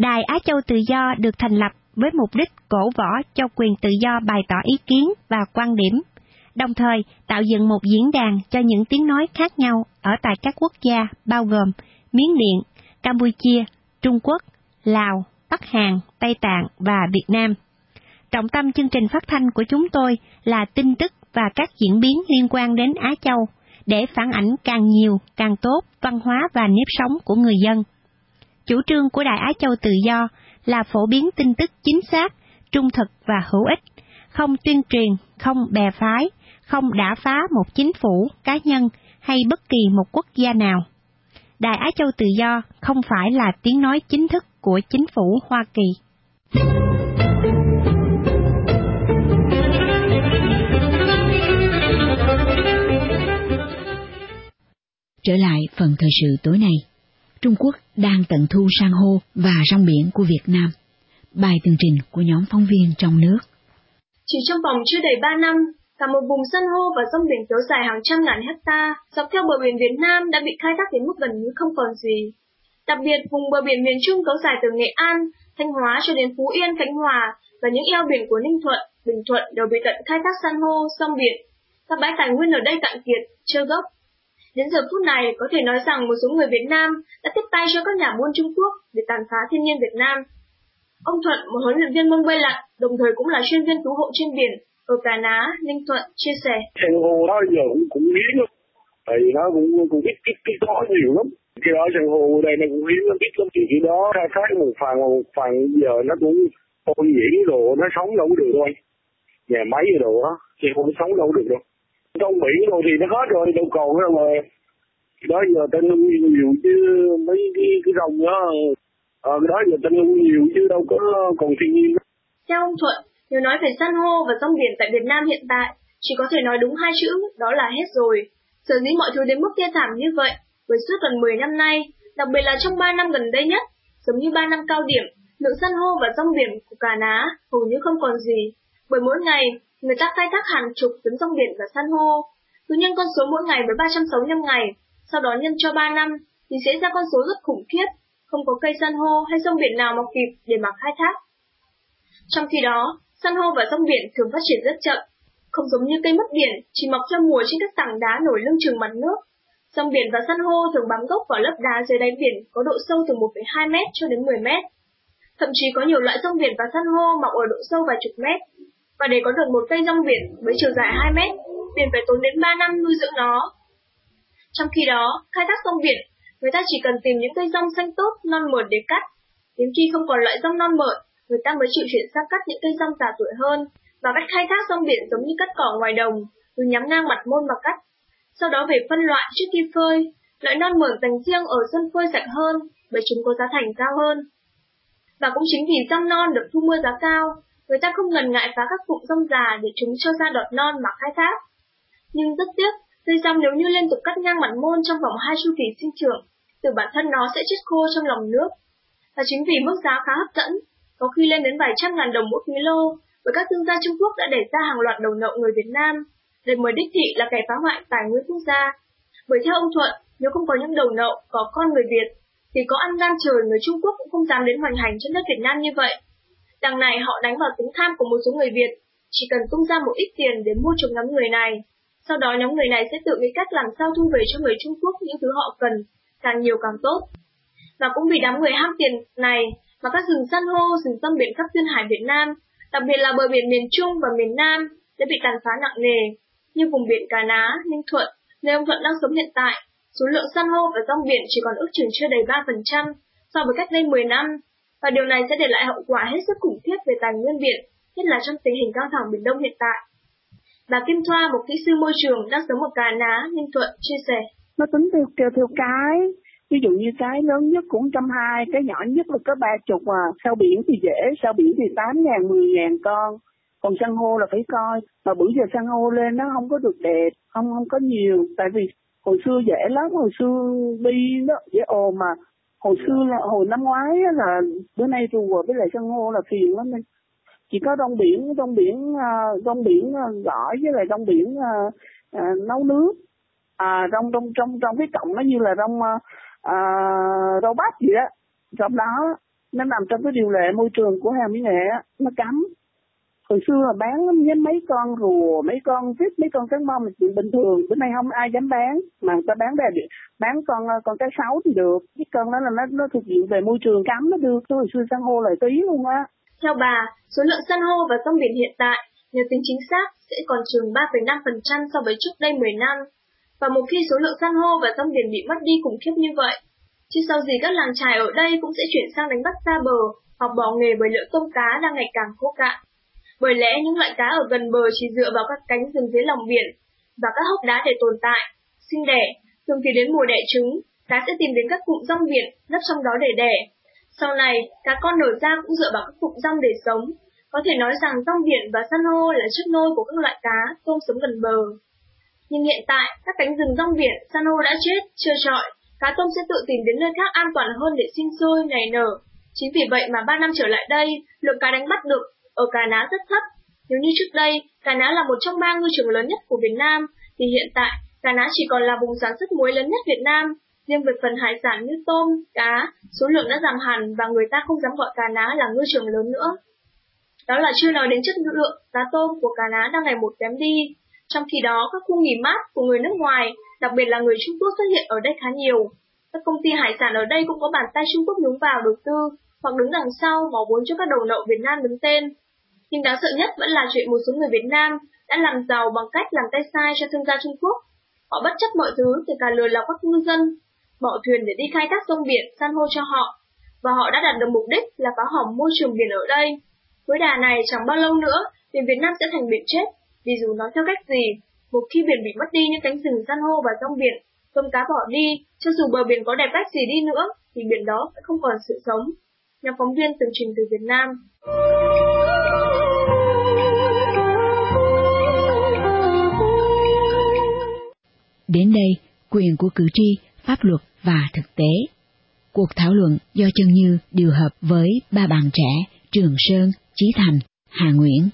Đài Á Châu Tự Do được thành lập với mục đích cổ võ cho quyền tự do bày tỏ ý kiến và quan điểm, đồng thời tạo dựng một diễn đàn cho những tiếng nói khác nhau ở tại các quốc gia bao gồm Miến Điện, Campuchia, Trung Quốc, Lào, Bắc Hàn, Tây Tạng và Việt Nam. Trọng tâm chương trình phát thanh của chúng tôi là tin tức và các diễn biến liên quan đến Á Châu, để phản ảnh càng nhiều, càng tốt văn hóa và nếp sống của người dân. Chủ trương của Đài Á Châu Tự Do là phổ biến tin tức chính xác, trung thực và hữu ích, không tuyên truyền, không bè phái, không đả phá một chính phủ, cá nhân hay bất kỳ một quốc gia nào. Đài Á Châu Tự Do không phải là tiếng nói chính thức của chính phủ Hoa Kỳ. Trở lại phần thời sự tối nay, Trung Quốc đang tận thu san hô và rong biển của Việt Nam. Bài tường trình của nhóm phóng viên trong nước. Chỉ trong vòng chưa đầy ba năm, cả một vùng san hô và rong biển kéo dài hàng trăm ngàn hecta dọc theo bờ biển Việt Nam đã bị khai thác đến mức gần như không còn gì. Đặc biệt, vùng bờ biển miền Trung kéo dài từ Nghệ An, Thanh Hóa cho đến Phú Yên, Khánh Hòa và những eo biển của Ninh Thuận, Bình Thuận đều bị tận khai thác san hô, rong biển. Các bãi tài nguyên ở đây cạn kiệt, trơ gốc. Đến giờ phút này, có thể nói rằng một số người Việt Nam đã tiếp tay cho các nhà buôn Trung Quốc để tàn phá thiên nhiên Việt Nam. Ông Thuận, một huấn luyện viên môn bơi lặn, đồng thời cũng là chuyên viên cứu hộ trên biển ở Cà Ná, Ninh Thuận, chia sẻ. San hô đó giờ cũng cũng hiếm lắm, tại vì nó cũng cũng ít ít ít có nhiều lắm. Cái đó san hô ở đây nó cũng hiếm lắm, ít lắm. Thì cái đó khai thác một phần một phần giờ nó cũng ô nhiễm đồ, nó sống đâu có được thôi. Nhà máy rồi đồ đó, san hô nó sống đâu có được đâu. Trong biển rồi thì nó hết rồi, đâu còn nữa mà. Đó giờ ta nuôi nhiều chứ mấy cái cái rồng đó, ờ cái đó giờ ta nuôi nhiều chứ đâu có còn thiên nhiên. Theo ông Thuận, nếu nói về san hô và rong biển tại Việt Nam hiện tại, chỉ có thể nói đúng hai chữ, đó là hết rồi. Sở dĩ mọi thứ đến mức thê thảm như vậy, với suốt gần mười năm nay, đặc biệt là trong ba năm gần đây nhất, giống như ba năm cao điểm, lượng san hô và rong biển của Cà Ná hầu như không còn gì, bởi mỗi ngày người ta khai thác hàng chục tấn rong biển và san hô. Cứ nhân con số mỗi ngày với ba trăm sáu mươi lăm ngày, sau đó nhân cho ba năm thì sẽ ra con số rất khủng khiếp, không có cây san hô hay rong biển nào mọc kịp để mà khai thác. Trong khi đó, san hô và rong biển thường phát triển rất chậm, không giống như cây mất biển chỉ mọc theo mùa trên các tảng đá nổi lưng chừng mặt nước. Rong biển và san hô thường bám gốc vào lớp đá dưới đáy biển có độ sâu từ một phẩy hai mét cho đến mười mét. Thậm chí có nhiều loại rong biển và san hô mọc ở độ sâu vài chục mét. Và để có được một cây rong biển với chiều dài hai mét, biển phải tốn đến ba năm nuôi dưỡng nó. Trong khi đó, khai thác rong biển, người ta chỉ cần tìm những cây rong xanh tốt, non mượt để cắt. Đến khi không còn loại rong non mượt, người ta mới chịu chuyển sang cắt những cây rong già tuổi hơn, và cách khai thác rong biển giống như cắt cỏ ngoài đồng, từ nhắm ngang mặt môn mà cắt. Sau đó về phân loại trước khi phơi, loại non mượt dành riêng ở sân phơi sạch hơn, bởi chúng có giá thành cao hơn. Và cũng chính vì rong non được thu mua giá cao, người ta không ngần ngại phá các cụm rong già để chúng cho ra đọt non mà khai thác. Nhưng rất tiếc, cây rong nếu như liên tục cắt ngang mặt môn trong vòng hai chu kỳ sinh trưởng, từ bản thân nó sẽ chết khô trong lòng nước. Và chính vì mức giá khá hấp dẫn, có khi lên đến vài trăm ngàn đồng mỗi kilo, bởi các thương gia Trung Quốc đã đẩy ra hàng loạt đầu nậu người Việt Nam, để mời đích thị là kẻ phá hoại tài nguyên quốc gia. Bởi theo ông Thuận, nếu không có những đầu nậu có con người Việt, thì có ăn gan trời người Trung Quốc cũng không dám đến hoành hành trên đất Việt Nam như vậy. Đằng này họ đánh vào tính tham của một số người Việt, chỉ cần tung ra một ít tiền để mua chuộc nhóm người này. Sau đó nhóm người này sẽ tự nghĩ cách làm sao thu về cho người Trung Quốc những thứ họ cần, càng nhiều càng tốt. Và cũng vì đám người ham tiền này mà các rừng san hô, rừng rong biển khắp duyên hải Việt Nam, đặc biệt là bờ biển miền Trung và miền Nam, đã bị tàn phá nặng nề. Như vùng biển Cà Ná, Ninh Thuận, nơi ông Thuận đang sống hiện tại, số lượng san hô và rong biển chỉ còn ước chừng chưa đầy ba phần trăm so với cách đây mười năm, và điều này sẽ để lại hậu quả hết sức khủng khiếp về tài nguyên biển, nhất là trong tình hình căng thẳng Biển Đông hiện tại. Bà Kim Thoa, một kỹ sư môi trường đang sống ở Cà Ná, Ninh Thuận, chia sẻ. Nó tính theo, theo, theo cái, ví dụ như cái lớn nhất cũng trăm hai, cái nhỏ nhất là có ba chục à. Sao biển thì dễ, sao biển thì tám ngàn, mười ngàn con. Còn san hô là phải coi, mà bữa giờ san hô lên nó không có được đẹp, không không có nhiều, tại vì hồi xưa dễ lắm, hồi xưa đi đó, dễ ồn mà. Hồi xưa là hồi năm ngoái là bữa nay rùa với lại san hô là phiền lắm nên chỉ có rong biển, rong biển, uh, rong biển uh, gỏi với lại rong biển uh, uh, nấu nước. À rong trong trong trong cái cọng nó như là rong uh, uh, rau bắp gì đó, trong đó nó nằm trong cái điều lệ môi trường của hàng mỹ nghệ á, nó cấm. Hồi xưa là bán với mấy con rùa, mấy con vít, mấy con cá mông là chuyện bình thường, bữa nay không ai dám bán, mà người ta bán về bán con con cá sấu thì được, cái con đó là nó nó thuộc diện về môi trường cấm nó được, chứ hồi xưa san hô lại tí luôn á. Theo bà, số lượng san hô và rong biển hiện tại nhờ tính chính xác sẽ còn chừng ba phẩy năm phần trăm so với trước đây mười năm. Và một khi số lượng san hô và rong biển bị mất đi khủng khiếp như vậy, chứ sau gì các làng chài ở đây cũng sẽ chuyển sang đánh bắt xa bờ hoặc bỏ nghề bởi lượng tôm cá đang ngày càng khô cạn. Bởi lẽ những loại cá ở gần bờ chỉ dựa vào các cánh rừng dưới lòng biển và các hốc đá để tồn tại, sinh đẻ. Thường thì đến mùa đẻ trứng, cá sẽ tìm đến các cụm rong biển nấp trong đó để đẻ. Sau này, cá con nở ra cũng dựa vào các cụm rong để sống. Có thể nói rằng rong biển và san hô là chiếc nôi của các loại cá tôm sống gần bờ. Nhưng hiện tại, các cánh rừng rong biển, san hô đã chết, trơ trọi, cá tôm sẽ tự tìm đến nơi khác an toàn hơn để sinh sôi, nảy nở. Chính vì vậy mà ba năm trở lại đây, lượng cá đánh bắt được ở Cà Ná rất thấp. Nếu như trước đây, Cà Ná là một trong ba ngư trường lớn nhất của Việt Nam, thì hiện tại, Cà Ná chỉ còn là vùng sản xuất muối lớn nhất Việt Nam. Riêng về phần hải sản như tôm, cá, số lượng đã giảm hẳn và người ta không dám gọi Cà Ná là ngư trường lớn nữa. Đó là chưa nói đến chất lượng cá tôm của Cà Ná đang ngày một kém đi. Trong khi đó, các khu nghỉ mát của người nước ngoài, đặc biệt là người Trung Quốc xuất hiện ở đây khá nhiều. Các công ty hải sản ở đây cũng có bàn tay Trung Quốc nhúng vào đầu tư, hoặc đứng đằng sau bỏ vốn cho các đầu nậu Việt Nam đứng tên. Nhưng đáng sợ nhất vẫn là chuyện một số người Việt Nam đã làm giàu bằng cách làm tay sai cho thương gia Trung Quốc. Họ bất chấp mọi thứ, kể cả lừa lọc các ngư dân, bỏ thuyền để đi khai thác sông biển, san hô cho họ, và họ đã đạt được mục đích là phá hỏng môi trường biển ở đây. Với đà này chẳng bao lâu nữa, biển Việt Nam sẽ thành biển chết, vì dù nói theo cách gì, một khi biển bị mất đi những cánh rừng san hô và rong biển, tôm cá bỏ đi, cho dù bờ biển có đẹp cách gì đi nữa, thì biển đó sẽ không còn sự sống. Nhà phóng viên tường trình từ Việt Nam. Đến đây, quyền của cử tri, pháp luật và thực tế. Cuộc thảo luận do Chân Như điều hợp với ba bạn trẻ Trường Sơn, Chí Thành, Hà Nguyễn.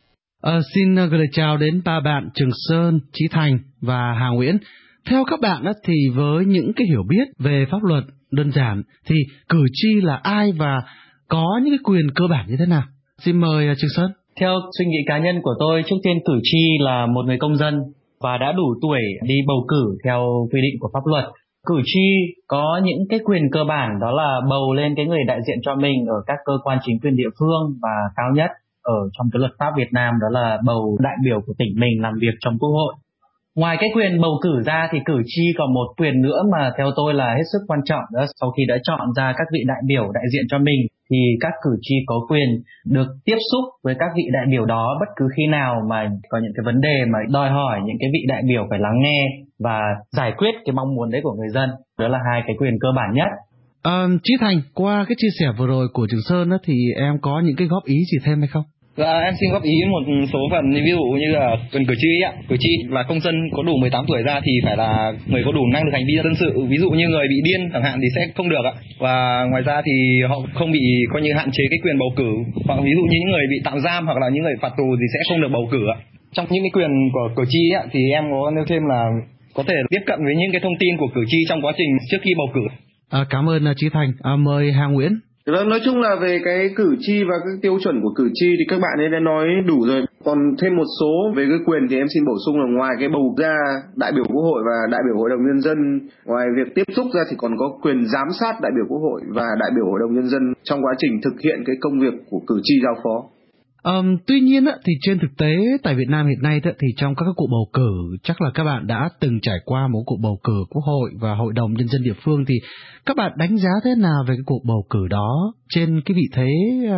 À, xin gửi lời chào đến ba bạn Trường Sơn, Chí Thành và Hà Nguyễn. Theo các bạn á, thì với những cái hiểu biết về pháp luật đơn giản thì cử tri là ai và có những cái quyền cơ bản như thế nào? Xin mời Trường Sơn. Theo suy nghĩ cá nhân của tôi, trước tiên cử tri là một người công dân và đã đủ tuổi đi bầu cử theo quy định của pháp luật. Cử tri có những cái quyền cơ bản, đó là bầu lên cái người đại diện cho mình ở các cơ quan chính quyền địa phương, và cao nhất ở trong cái luật pháp Việt Nam đó là bầu đại biểu của tỉnh mình làm việc trong Quốc hội. Ngoài cái quyền bầu cử ra thì cử tri còn một quyền nữa mà theo tôi là hết sức quan trọng, đó sau khi đã chọn ra các vị đại biểu đại diện cho mình thì các cử tri có quyền được tiếp xúc với các vị đại biểu đó bất cứ khi nào mà có những cái vấn đề mà đòi hỏi những cái vị đại biểu phải lắng nghe và giải quyết cái mong muốn đấy của người dân. Đó là hai cái quyền cơ bản nhất. À, Chí Thành, qua cái chia sẻ vừa rồi của Trường Sơn đó, thì em có những cái góp ý gì thêm hay không? Dạ, em xin góp ý một số phần, ví dụ như là quyền cử tri ạ. Cử tri là công dân có đủ mười tám tuổi ra thì phải là người có đủ năng lực hành vi dân sự. Ví dụ như người bị điên chẳng hạn thì sẽ không được ạ. Và ngoài ra thì họ không bị coi như hạn chế cái quyền bầu cử. Hoặc ví dụ như những người bị tạm giam hoặc là những người phạt tù thì sẽ không được bầu cử ạ. Trong những cái quyền của cử tri ạ thì em có nêu thêm là có thể tiếp cận với những cái thông tin của cử tri trong quá trình trước khi bầu cử. À, cảm ơn Chí Thành. À, mời Hà Nguyễn. Nói chung là về cái cử tri và các tiêu chuẩn của cử tri thì các bạn ấy đã nói đủ rồi. Còn thêm một số về cái quyền thì em xin bổ sung là ngoài cái bầu ra đại biểu Quốc hội và đại biểu Hội đồng Nhân dân, ngoài việc tiếp xúc ra thì còn có quyền giám sát đại biểu Quốc hội và đại biểu Hội đồng Nhân dân trong quá trình thực hiện cái công việc của cử tri giao phó. Um, tuy nhiên á, thì trên thực tế tại Việt Nam hiện nay á, thì trong các cuộc bầu cử chắc là các bạn đã từng trải qua một cuộc bầu cử Quốc hội và Hội đồng Nhân dân địa phương, thì các bạn đánh giá thế nào về cái cuộc bầu cử đó trên cái vị thế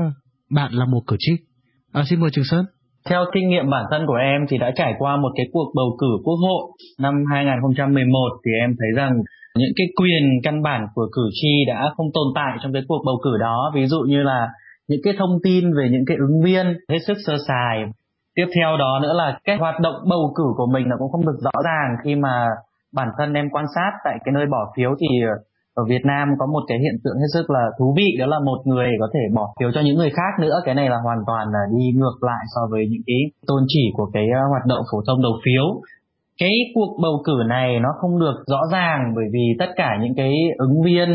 bạn là một cử tri? À, xin mời Trường Sơn. Theo kinh nghiệm bản thân của em thì đã trải qua một cái cuộc bầu cử Quốc hội năm hai không một một thì em thấy rằng những cái quyền căn bản của cử tri đã không tồn tại trong cái cuộc bầu cử đó. Ví dụ như là những cái thông tin về những cái ứng viên hết sức sơ sài. Tiếp theo đó nữa là cái hoạt động bầu cử của mình nó cũng không được rõ ràng. Khi mà bản thân em quan sát tại cái nơi bỏ phiếu thì ở Việt Nam có một cái hiện tượng hết sức là thú vị, đó là một người có thể bỏ phiếu cho những người khác nữa. Cái này là hoàn toàn là đi ngược lại so với những cái tôn chỉ của cái hoạt động phổ thông đầu phiếu. Cái cuộc bầu cử này nó không được rõ ràng bởi vì tất cả những cái ứng viên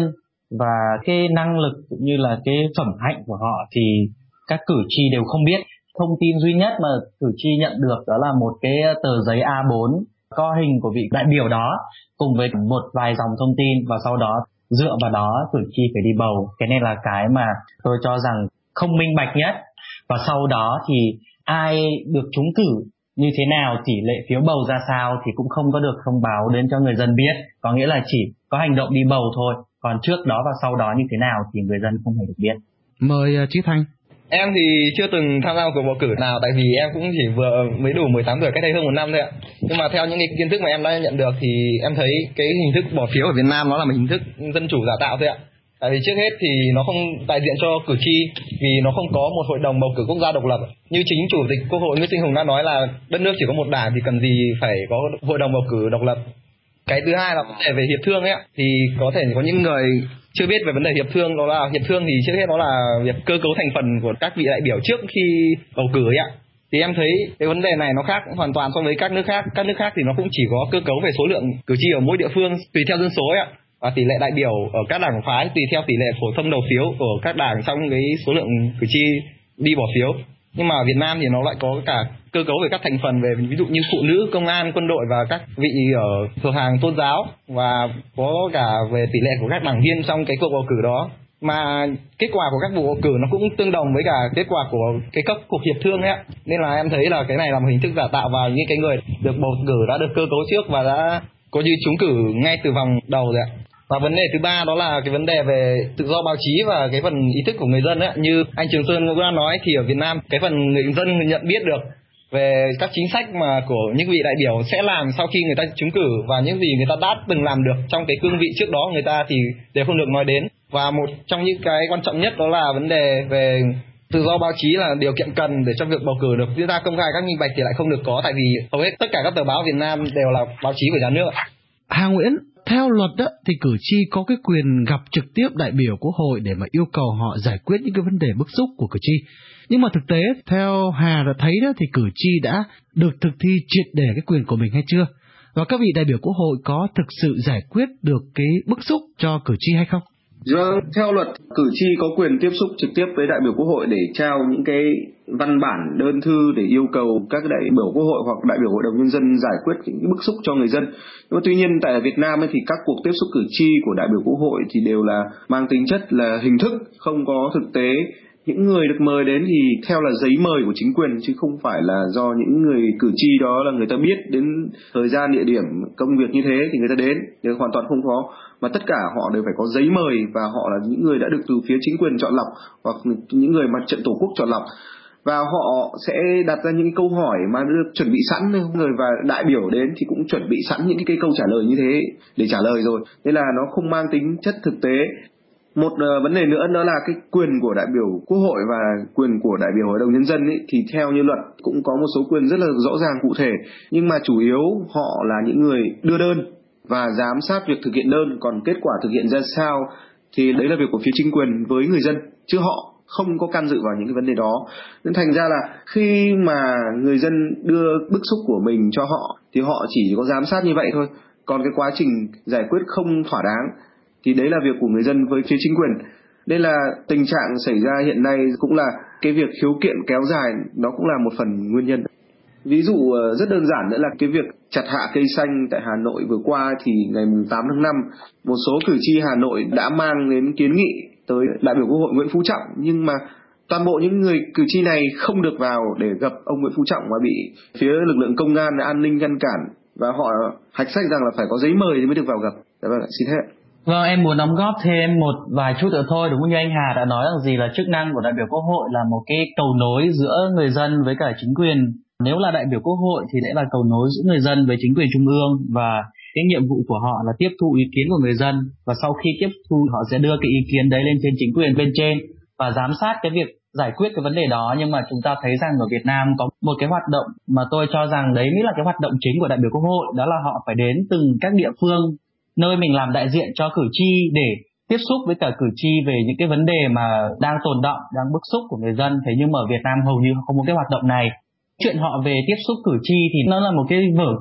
và cái năng lực cũng như là cái phẩm hạnh của họ thì các cử tri đều không biết. Thông tin duy nhất mà cử tri nhận được đó là một cái tờ giấy A bốn có hình của vị đại biểu đó cùng với một vài dòng thông tin, và sau đó dựa vào đó cử tri phải đi bầu. Cái này là cái mà tôi cho rằng không minh bạch nhất. Và sau đó thì ai được trúng cử như thế nào, tỷ lệ phiếu bầu ra sao thì cũng không có được thông báo đến cho người dân biết. Có nghĩa là chỉ có hành động đi bầu thôi, còn trước đó và sau đó như thế nào thì người dân không hề được biết. Mời uh, Chí Thanh. Em thì chưa từng tham gia một cuộc bầu cử nào, tại vì em cũng chỉ vừa mới đủ mười tám tuổi, cách đây hơn một năm thôi ạ. Nhưng mà theo những cái kiến thức mà em đã nhận được thì em thấy cái hình thức bỏ phiếu ở Việt Nam nó là một hình thức dân chủ giả tạo thôi ạ. Tại vì trước hết thì nó không đại diện cho cử tri, vì nó không có một hội đồng bầu cử quốc gia độc lập. Như chính Chủ tịch Quốc hội Nguyễn Sinh Hùng đã nói là đất nước chỉ có một đảng thì cần gì phải có hội đồng bầu cử độc lập. Cái thứ hai là vấn đề về hiệp thương ấy ạ, thì có thể có những người chưa biết về vấn đề hiệp thương. Đó là hiệp thương thì trước hết nó là việc cơ cấu thành phần của các vị đại biểu trước khi bầu cử ấy ạ. Thì em thấy cái vấn đề này nó khác hoàn toàn so với các nước khác. Các nước khác thì nó cũng chỉ có cơ cấu về số lượng cử tri ở mỗi địa phương tùy theo dân số ấy ạ, và tỷ lệ đại biểu ở các đảng phái tùy theo tỷ lệ phổ thông đầu phiếu của các đảng trong cái số lượng cử tri đi bỏ phiếu. Nhưng mà Việt Nam thì nó lại có cả cơ cấu về các thành phần về ví dụ như phụ nữ, công an, quân đội và các vị ở thuộc hàng tôn giáo, và có cả về tỷ lệ của các đảng viên trong cái cuộc bầu cử đó. Mà kết quả của các vụ bầu cử nó cũng tương đồng với cả kết quả của cái cấp cuộc hiệp thương ấy, nên là em thấy là cái này là một hình thức giả tạo, và những cái người được bầu cử đã được cơ cấu trước và đã có như trúng cử ngay từ vòng đầu rồi ạ. Và vấn đề thứ ba đó là cái vấn đề về tự do báo chí và cái phần ý thức của người dân ấy. Như anh Trường Sơn cũng đã nói thì ở Việt Nam cái phần người dân nhận biết được về các chính sách mà của những vị đại biểu sẽ làm sau khi người ta trúng cử, và những gì người ta đã từng làm được trong cái cương vị trước đó người ta thì đều không được nói đến. Và một trong những cái quan trọng nhất đó là vấn đề về tự do báo chí là điều kiện cần để cho việc bầu cử được diễn ra công khai các minh bạch thì lại không được có, tại vì hầu hết tất cả các tờ báo Việt Nam đều là báo chí của nhà nước. Hà Nguyễn, theo luật đó, thì cử tri có cái quyền gặp trực tiếp đại biểu Quốc hội để mà yêu cầu họ giải quyết những cái vấn đề bức xúc của cử tri. Nhưng mà thực tế, theo Hà đã thấy đó, thì cử tri đã được thực thi triệt để cái quyền của mình hay chưa? Và các vị đại biểu Quốc hội có thực sự giải quyết được cái bức xúc cho cử tri hay không? Vâng, theo luật, cử tri có quyền tiếp xúc trực tiếp với đại biểu Quốc hội để trao những cái văn bản, đơn thư để yêu cầu các đại biểu Quốc hội hoặc đại biểu Hội đồng Nhân dân giải quyết những bức xúc cho người dân. Nhưng mà tuy nhiên tại Việt Nam ấy, thì các cuộc tiếp xúc cử tri của đại biểu Quốc hội thì đều là mang tính chất là hình thức, không có thực tế. Những người được mời đến thì theo là giấy mời của chính quyền, chứ không phải là do những người cử tri đó là người ta biết đến thời gian, địa điểm, công việc như thế thì người ta đến, thì hoàn toàn không có. Mà tất cả họ đều phải có giấy mời, và họ là những người đã được từ phía chính quyền chọn lọc hoặc những người mặt trận tổ quốc chọn lọc. Và họ sẽ đặt ra những câu hỏi mà được chuẩn bị sẵn, người và đại biểu đến thì cũng chuẩn bị sẵn những cái câu trả lời như thế để trả lời rồi. Nên là nó không mang tính chất thực tế. Một uh, vấn đề nữa đó là cái quyền của đại biểu Quốc hội và quyền của đại biểu Hội đồng Nhân dân ấy, thì theo như luật cũng có một số quyền rất là rõ ràng cụ thể, nhưng mà chủ yếu họ là những người đưa đơn và giám sát việc thực hiện đơn, còn kết quả thực hiện ra sao thì đấy là việc của phía chính quyền với người dân, chứ họ không có can dự vào những cái vấn đề đó. Nên thành ra là khi mà người dân đưa bức xúc của mình cho họ thì họ chỉ có giám sát như vậy thôi, còn cái quá trình giải quyết không thỏa đáng thì đấy là việc của người dân với phía chính quyền. Nên là tình trạng xảy ra hiện nay cũng là cái việc khiếu kiện kéo dài, nó cũng là một phần nguyên nhân. Ví dụ rất đơn giản nữa là cái việc chặt hạ cây xanh tại Hà Nội vừa qua, thì ngày tám tháng năm, một số cử tri Hà Nội đã mang đến kiến nghị tới đại biểu Quốc hội Nguyễn Phú Trọng, nhưng mà toàn bộ những người cử tri này không được vào để gặp ông Nguyễn Phú Trọng mà bị phía lực lượng công an an ninh ngăn cản, và họ hạch sách rằng là phải có giấy mời thì mới được vào gặp. Dạ vâng, xin hết. Vâng, em muốn đóng góp thêm một vài chút nữa thôi. Đúng như anh Hà đã nói rằng gì là chức năng của đại biểu Quốc hội là một cái cầu nối giữa người dân với cả chính quyền. Nếu là đại biểu Quốc hội thì sẽ là cầu nối giữa người dân với chính quyền trung ương, và cái nhiệm vụ của họ là tiếp thu ý kiến của người dân, và sau khi tiếp thu họ sẽ đưa cái ý kiến đấy lên trên chính quyền bên trên và giám sát cái việc giải quyết cái vấn đề đó. Nhưng mà chúng ta thấy rằng ở Việt Nam có một cái hoạt động mà tôi cho rằng đấy mới là cái hoạt động chính của đại biểu Quốc hội, đó là họ phải đến từng các địa phương nơi mình làm đại diện cho cử tri để tiếp xúc với cả cử tri về những cái vấn đề mà đang tồn đọng, đang bức xúc của người dân. Thế nhưng mà ở Việt Nam hầu như không có cái hoạt động này. Chuyện họ về tiếp xúc cử tri thì nó là một cái vở kịch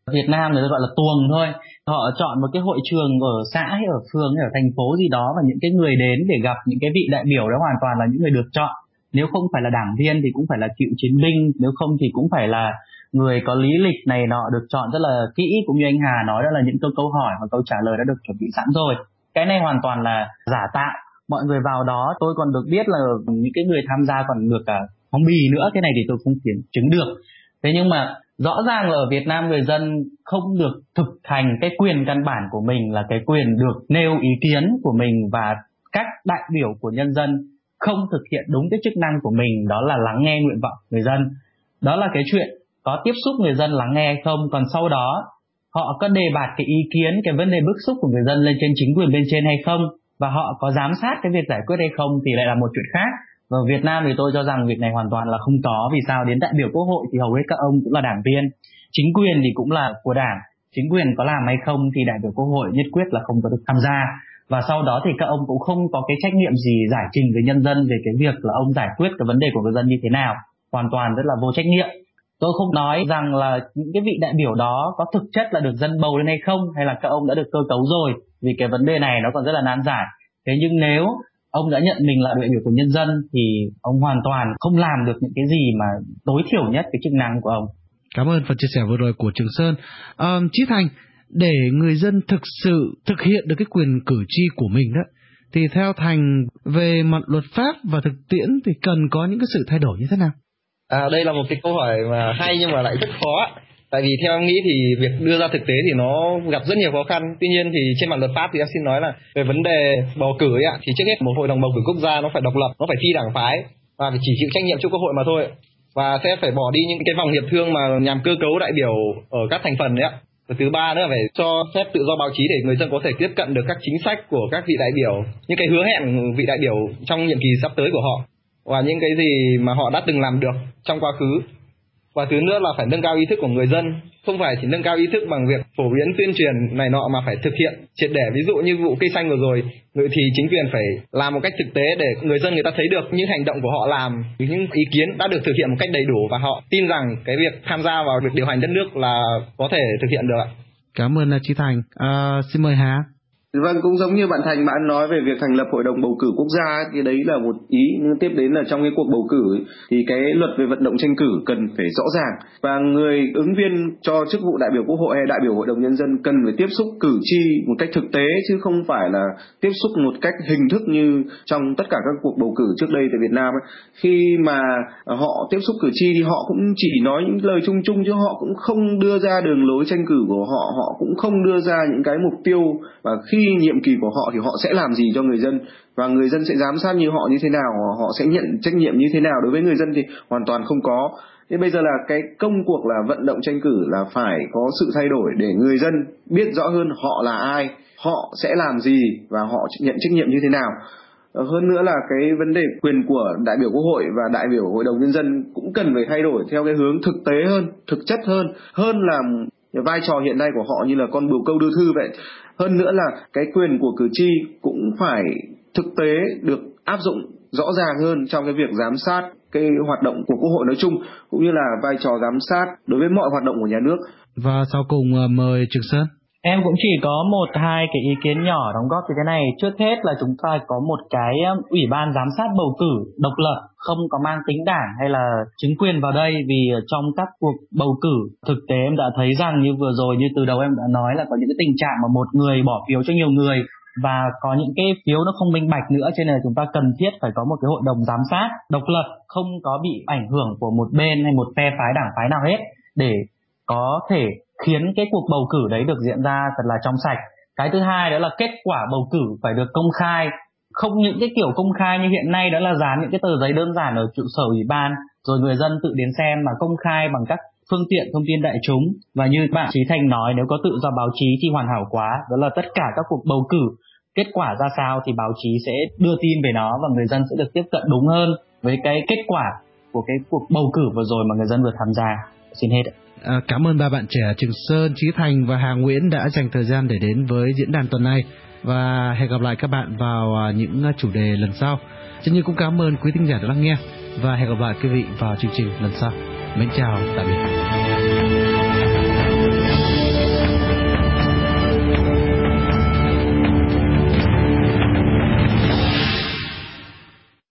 Việt Nam người ta gọi là tuồng thôi. Họ chọn một cái hội trường ở xã hay ở phường hay ở thành phố gì đó, và những cái người đến để gặp những cái vị đại biểu đó hoàn toàn là những người được chọn. Nếu không phải là đảng viên thì cũng phải là cựu chiến binh, nếu không thì cũng phải là người có lý lịch này nọ, được chọn rất là kỹ, cũng như anh Hà nói đó là những câu câu hỏi và câu trả lời đã được chuẩn bị sẵn rồi. Cái này hoàn toàn là giả tạo. Mọi người vào đó, tôi còn được biết là những cái người tham gia còn được cả phong bì nữa, cái này thì tôi không kiểm chứng được. Thế nhưng mà rõ ràng là ở Việt Nam người dân không được thực hành cái quyền căn bản của mình là cái quyền được nêu ý kiến của mình, và các đại biểu của nhân dân không thực hiện đúng cái chức năng của mình, đó là lắng nghe nguyện vọng người dân. Đó là cái chuyện có tiếp xúc người dân lắng nghe hay không, còn sau đó họ có đề bạt cái ý kiến, cái vấn đề bức xúc của người dân lên trên chính quyền bên trên hay không, và họ có giám sát cái việc giải quyết hay không thì lại là một chuyện khác. Và ở Việt Nam thì tôi cho rằng việc này hoàn toàn là không có. Vì sao? Đến đại biểu quốc hội thì hầu hết các ông cũng là đảng viên, chính quyền thì cũng là của đảng, chính quyền có làm hay không thì đại biểu quốc hội nhất quyết là không có được tham gia. Và sau đó thì các ông cũng không có cái trách nhiệm gì giải trình với nhân dân về cái việc là ông giải quyết cái vấn đề của người dân như thế nào, hoàn toàn rất là vô trách nhiệm. Tôi không nói rằng là những cái vị đại biểu đó có thực chất là được dân bầu lên hay không, hay là các ông đã được cơ cấu rồi, vì cái vấn đề này nó còn rất là nan giải. Thế nhưng nếu ông đã nhận mình là đại biểu của nhân dân thì ông hoàn toàn không làm được những cái gì mà tối thiểu nhất cái chức năng của ông. Cảm ơn phần chia sẻ vừa rồi của Trường Sơn. À, Chí Thành, để người dân thực sự thực hiện được cái quyền cử tri của mình đó, thì theo Thành về mặt luật pháp và thực tiễn thì cần có những cái sự thay đổi như thế nào? À, đây là một cái câu hỏi mà hay nhưng mà lại rất khó. Tại vì theo em nghĩ thì việc đưa ra thực tế thì nó gặp rất nhiều khó khăn. Tuy nhiên thì trên mặt luật pháp thì em xin nói là về vấn đề bầu cử ấy ạ, thì trước hết một hội đồng bầu cử quốc gia nó phải độc lập, nó phải phi đảng phái và phải chỉ chịu trách nhiệm trước quốc hội mà thôi. Và sẽ phải bỏ đi những cái vòng hiệp thương mà nhằm cơ cấu đại biểu ở các thành phần đấy ạ. Và thứ ba nữa là phải cho phép tự do báo chí để người dân có thể tiếp cận được các chính sách của các vị đại biểu, những cái hứa hẹn của vị đại biểu trong nhiệm kỳ sắp tới của họ, và những cái gì mà họ đã từng làm được trong quá khứ. Và thứ nữa là phải nâng cao ý thức của người dân, không phải chỉ nâng cao ý thức bằng việc phổ biến tuyên truyền này nọ mà phải thực hiện triệt để. Ví dụ như vụ cây xanh vừa rồi thì chính quyền phải làm một cách thực tế để người dân người ta thấy được những hành động của họ làm, những ý kiến đã được thực hiện một cách đầy đủ, và họ tin rằng cái việc tham gia vào việc điều hành đất nước là có thể thực hiện được ạ. Cảm ơn Chí Thành. À, xin mời Hà. Vâng, cũng giống như bạn Thành bạn nói về việc thành lập hội đồng bầu cử quốc gia thì đấy là một ý, nhưng tiếp đến là trong cái cuộc bầu cử ấy, thì cái luật về vận động tranh cử cần phải rõ ràng, và người ứng viên cho chức vụ đại biểu quốc hội hay đại biểu hội đồng nhân dân cần phải tiếp xúc cử tri một cách thực tế, chứ không phải là tiếp xúc một cách hình thức như trong tất cả các cuộc bầu cử trước đây tại Việt Nam ấy. Khi mà họ tiếp xúc cử tri thì họ cũng chỉ nói những lời chung chung, chứ họ cũng không đưa ra đường lối tranh cử của họ, họ cũng không đưa ra những cái mục tiêu và khi nhiệm kỳ của họ thì họ sẽ làm gì cho người dân, và người dân sẽ giám sát như họ như thế nào, họ sẽ nhận trách nhiệm như thế nào. Đối với người dân thì hoàn toàn không có. Thế bây giờ là cái công cuộc là vận động tranh cử là phải có sự thay đổi để người dân biết rõ hơn họ là ai, họ sẽ làm gì và họ nhận trách nhiệm như thế nào. Hơn nữa là cái vấn đề quyền của đại biểu quốc hội và đại biểu hội đồng nhân dân cũng cần phải thay đổi theo cái hướng thực tế hơn, thực chất hơn, hơn là vai trò hiện nay của họ như là con bướu câu đưa thư vậy. Hơn nữa là cái quyền của cử tri cũng phải thực tế được áp dụng rõ ràng hơn trong cái việc giám sát cái hoạt động của quốc hội nói chung, cũng như là vai trò giám sát đối với mọi hoạt động của nhà nước. Và sau cùng mời Trường Sơn. Em cũng chỉ có một hai cái ý kiến nhỏ đóng góp về cái này. Trước hết là chúng ta có một cái ủy ban giám sát bầu cử độc lập, không có mang tính đảng hay là chính quyền vào đây. Vì trong các cuộc bầu cử thực tế em đã thấy rằng như vừa rồi, như từ đầu em đã nói là có những cái tình trạng mà một người bỏ phiếu cho nhiều người, và có những cái phiếu nó không minh bạch nữa, cho nên là chúng ta cần thiết phải có một cái hội đồng giám sát độc lập, không có bị ảnh hưởng của một bên hay một phe phái đảng phái nào hết, để có thể khiến cái cuộc bầu cử đấy được diễn ra thật là trong sạch. Cái thứ hai đó là kết quả bầu cử phải được công khai, không những cái kiểu công khai như hiện nay đó là dán những cái tờ giấy đơn giản ở trụ sở ủy ban rồi người dân tự đến xem, mà công khai bằng các phương tiện thông tin đại chúng. Và như bạn Chí Thành nói, nếu có tự do báo chí thì hoàn hảo quá, đó là tất cả các cuộc bầu cử kết quả ra sao thì báo chí sẽ đưa tin về nó, và người dân sẽ được tiếp cận đúng hơn với cái kết quả của cái cuộc bầu cử vừa rồi mà người dân vừa tham gia. Xin hết. À, cảm ơn ba bạn trẻ Trường Sơn, Chí Thành và Hà Nguyễn đã dành thời gian để đến với diễn đàn tuần này, và hẹn gặp lại các bạn vào những chủ đề lần sau. Chân Như cũng cảm ơn quý thính giả đã lắng nghe, và hẹn gặp lại quý vị vào chương trình lần sau. Mến chào, tạm biệt.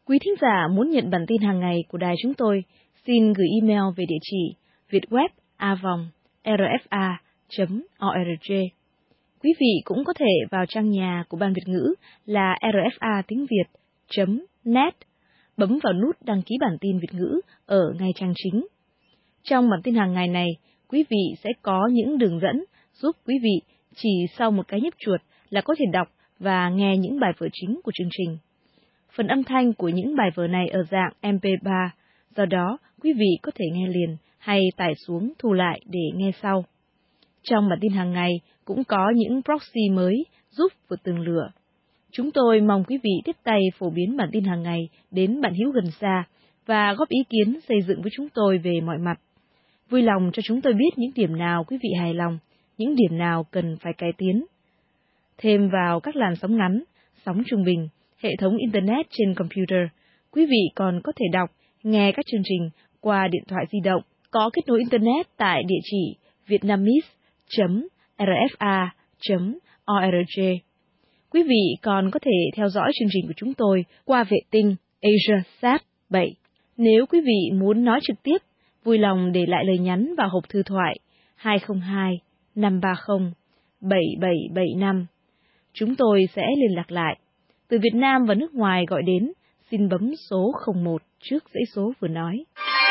Quý thính giả muốn nhận bản tin hàng ngày của đài chúng tôi, xin gửi email về địa chỉ vietweb a vòng r f a chấm org. Quý vị cũng có thể vào trang nhà của Ban Việt ngữ là r f a tiếng việt chấm net, bấm vào nút đăng ký bản tin Việt ngữ ở ngay trang chính. Trong bản tin hàng ngày này, quý vị sẽ có những đường dẫn giúp quý vị chỉ sau một cái nhấp chuột là có thể đọc và nghe những bài vở chính của chương trình. Phần âm thanh của những bài vở này ở dạng em pê ba, do đó quý vị có thể nghe liền hay tải xuống thu lại để nghe sau. Trong bản tin hàng ngày cũng có những proxy mới giúp vượt tường lửa. Chúng tôi mong quý vị tiếp tay phổ biến bản tin hàng ngày đến bạn hữu gần xa và góp ý kiến xây dựng với chúng tôi về mọi mặt. Vui lòng cho chúng tôi biết những điểm nào quý vị hài lòng, những điểm nào cần phải cải tiến. Thêm vào các làn sóng ngắn, sóng trung bình, hệ thống Internet trên computer, quý vị còn có thể đọc, nghe các chương trình qua điện thoại di động có kết nối Internet tại địa chỉ vietnamese chấm r f a chấm org. Quý vị còn có thể theo dõi chương trình của chúng tôi qua vệ tinh AsiaSat bảy. Nếu quý vị muốn nói trực tiếp, vui lòng để lại lời nhắn vào hộp thư thoại hai không hai năm ba không bảy bảy bảy năm. Chúng tôi sẽ liên lạc lại. Từ Việt Nam và nước ngoài gọi đến, xin bấm số không một trước dãy số vừa nói.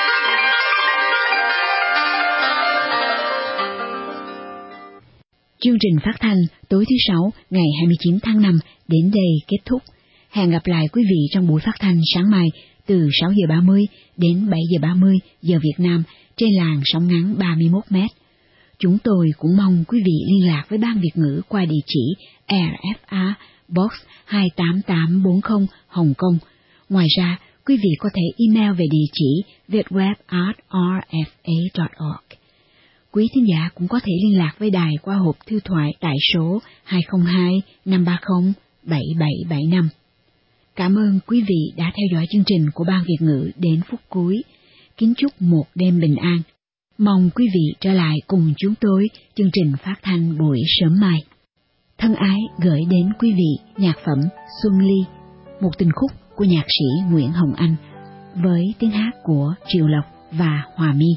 Chương trình phát thanh tối thứ Sáu ngày hai mươi chín tháng năm đến đây kết thúc. Hẹn gặp lại quý vị trong buổi phát thanh sáng mai từ sáu giờ ba mươi đến bảy giờ ba mươi giờ Việt Nam trên làn sóng ngắn ba mươi mốt mét. Chúng tôi cũng mong quý vị liên lạc với Ban Việt ngữ qua địa chỉ R F A Box hai tám tám bốn không Hồng Kông. Ngoài ra, quý vị có thể email về địa chỉ vietweb at r f a dot org. Quý thính giả cũng có thể liên lạc với đài qua hộp thư thoại tại số hai không hai năm ba không bảy bảy bảy năm. Cảm ơn quý vị đã theo dõi chương trình của Ban Việt ngữ đến phút cuối. Kính chúc một đêm bình an. Mong quý vị trở lại cùng chúng tôi chương trình phát thanh buổi sớm mai. Thân ái gửi đến quý vị nhạc phẩm Xuân Ly, một tình khúc của nhạc sĩ Nguyễn Hồng Anh với tiếng hát của Triều Lộc và Hòa My.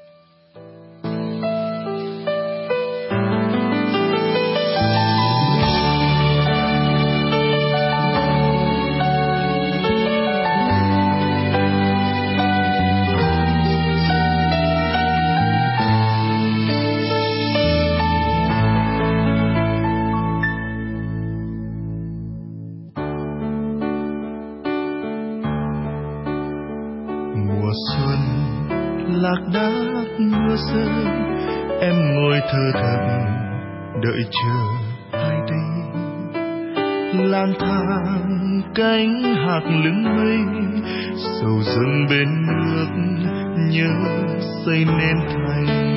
Lạc đác mưa rơi, em ngồi thơ thẩn đợi chờ ai đây. Lang thang cánh hạc lưng mây, sầu dâng bên nước nhớ xây nên thành.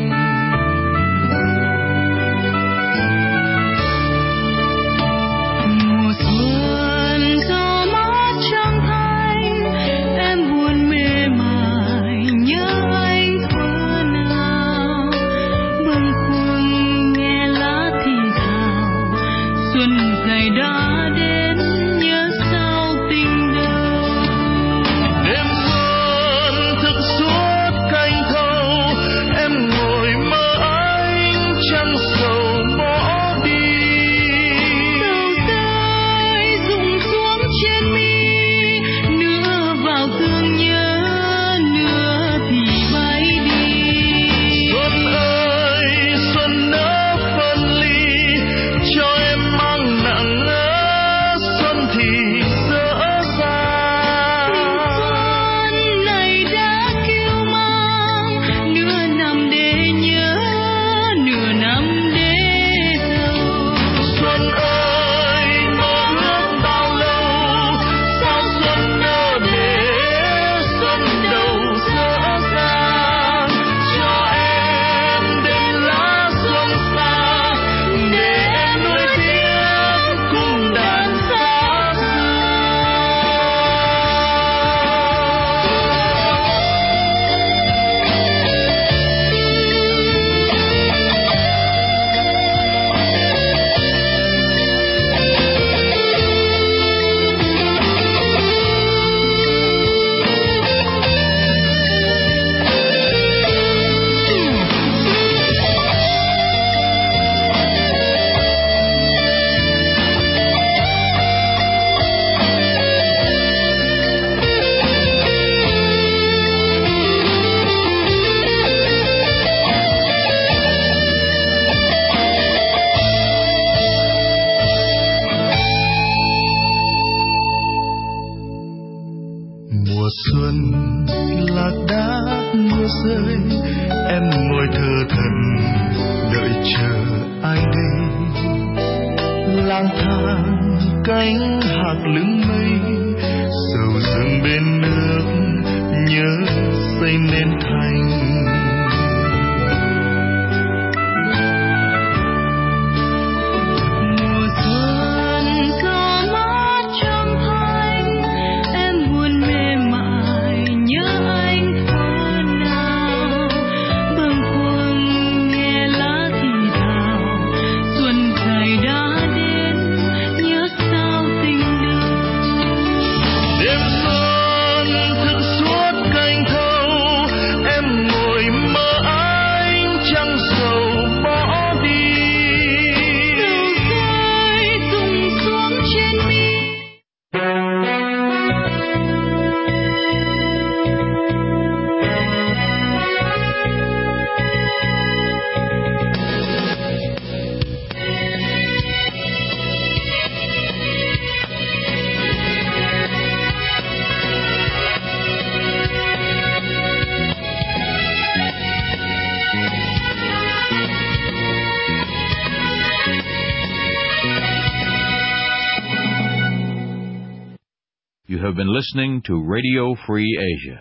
Mùa xuân gió mát trăng thanh, em buồn mê mải nhớ. Đã đến nhớ sao tình đầu. Đêm xuân thức suốt canh thâu, em ngồi Mùa xuân lạc đác mưa rơi, em ngồi thơ thẩn đợi chờ ai đây. Lang thang cánh hạc lưng mây, sầu rừng bên nước nhớ xây nên thành. You have been listening to Radio Free Asia.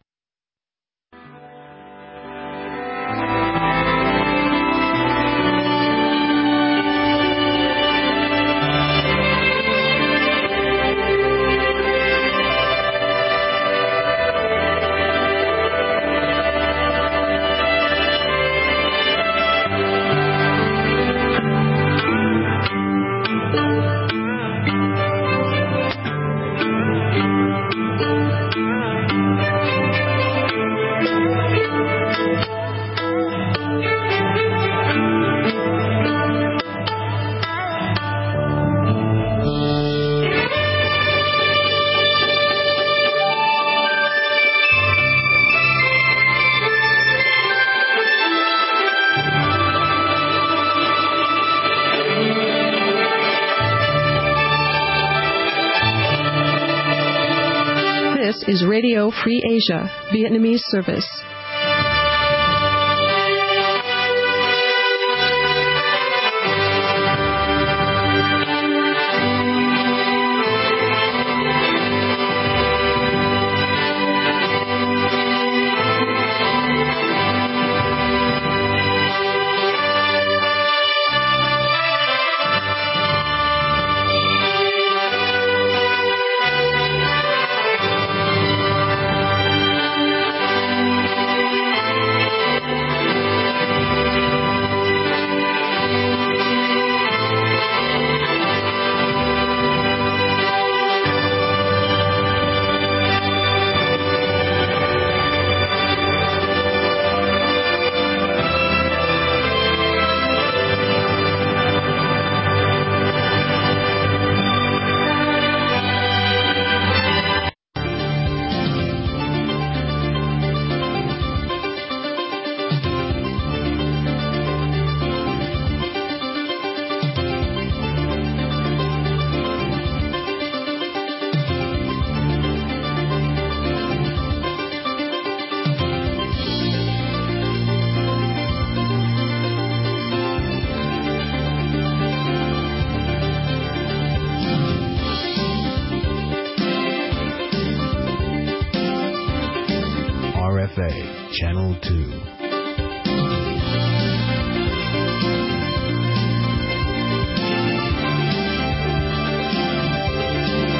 This is Radio Free Asia, Vietnamese service. R F A Channel two.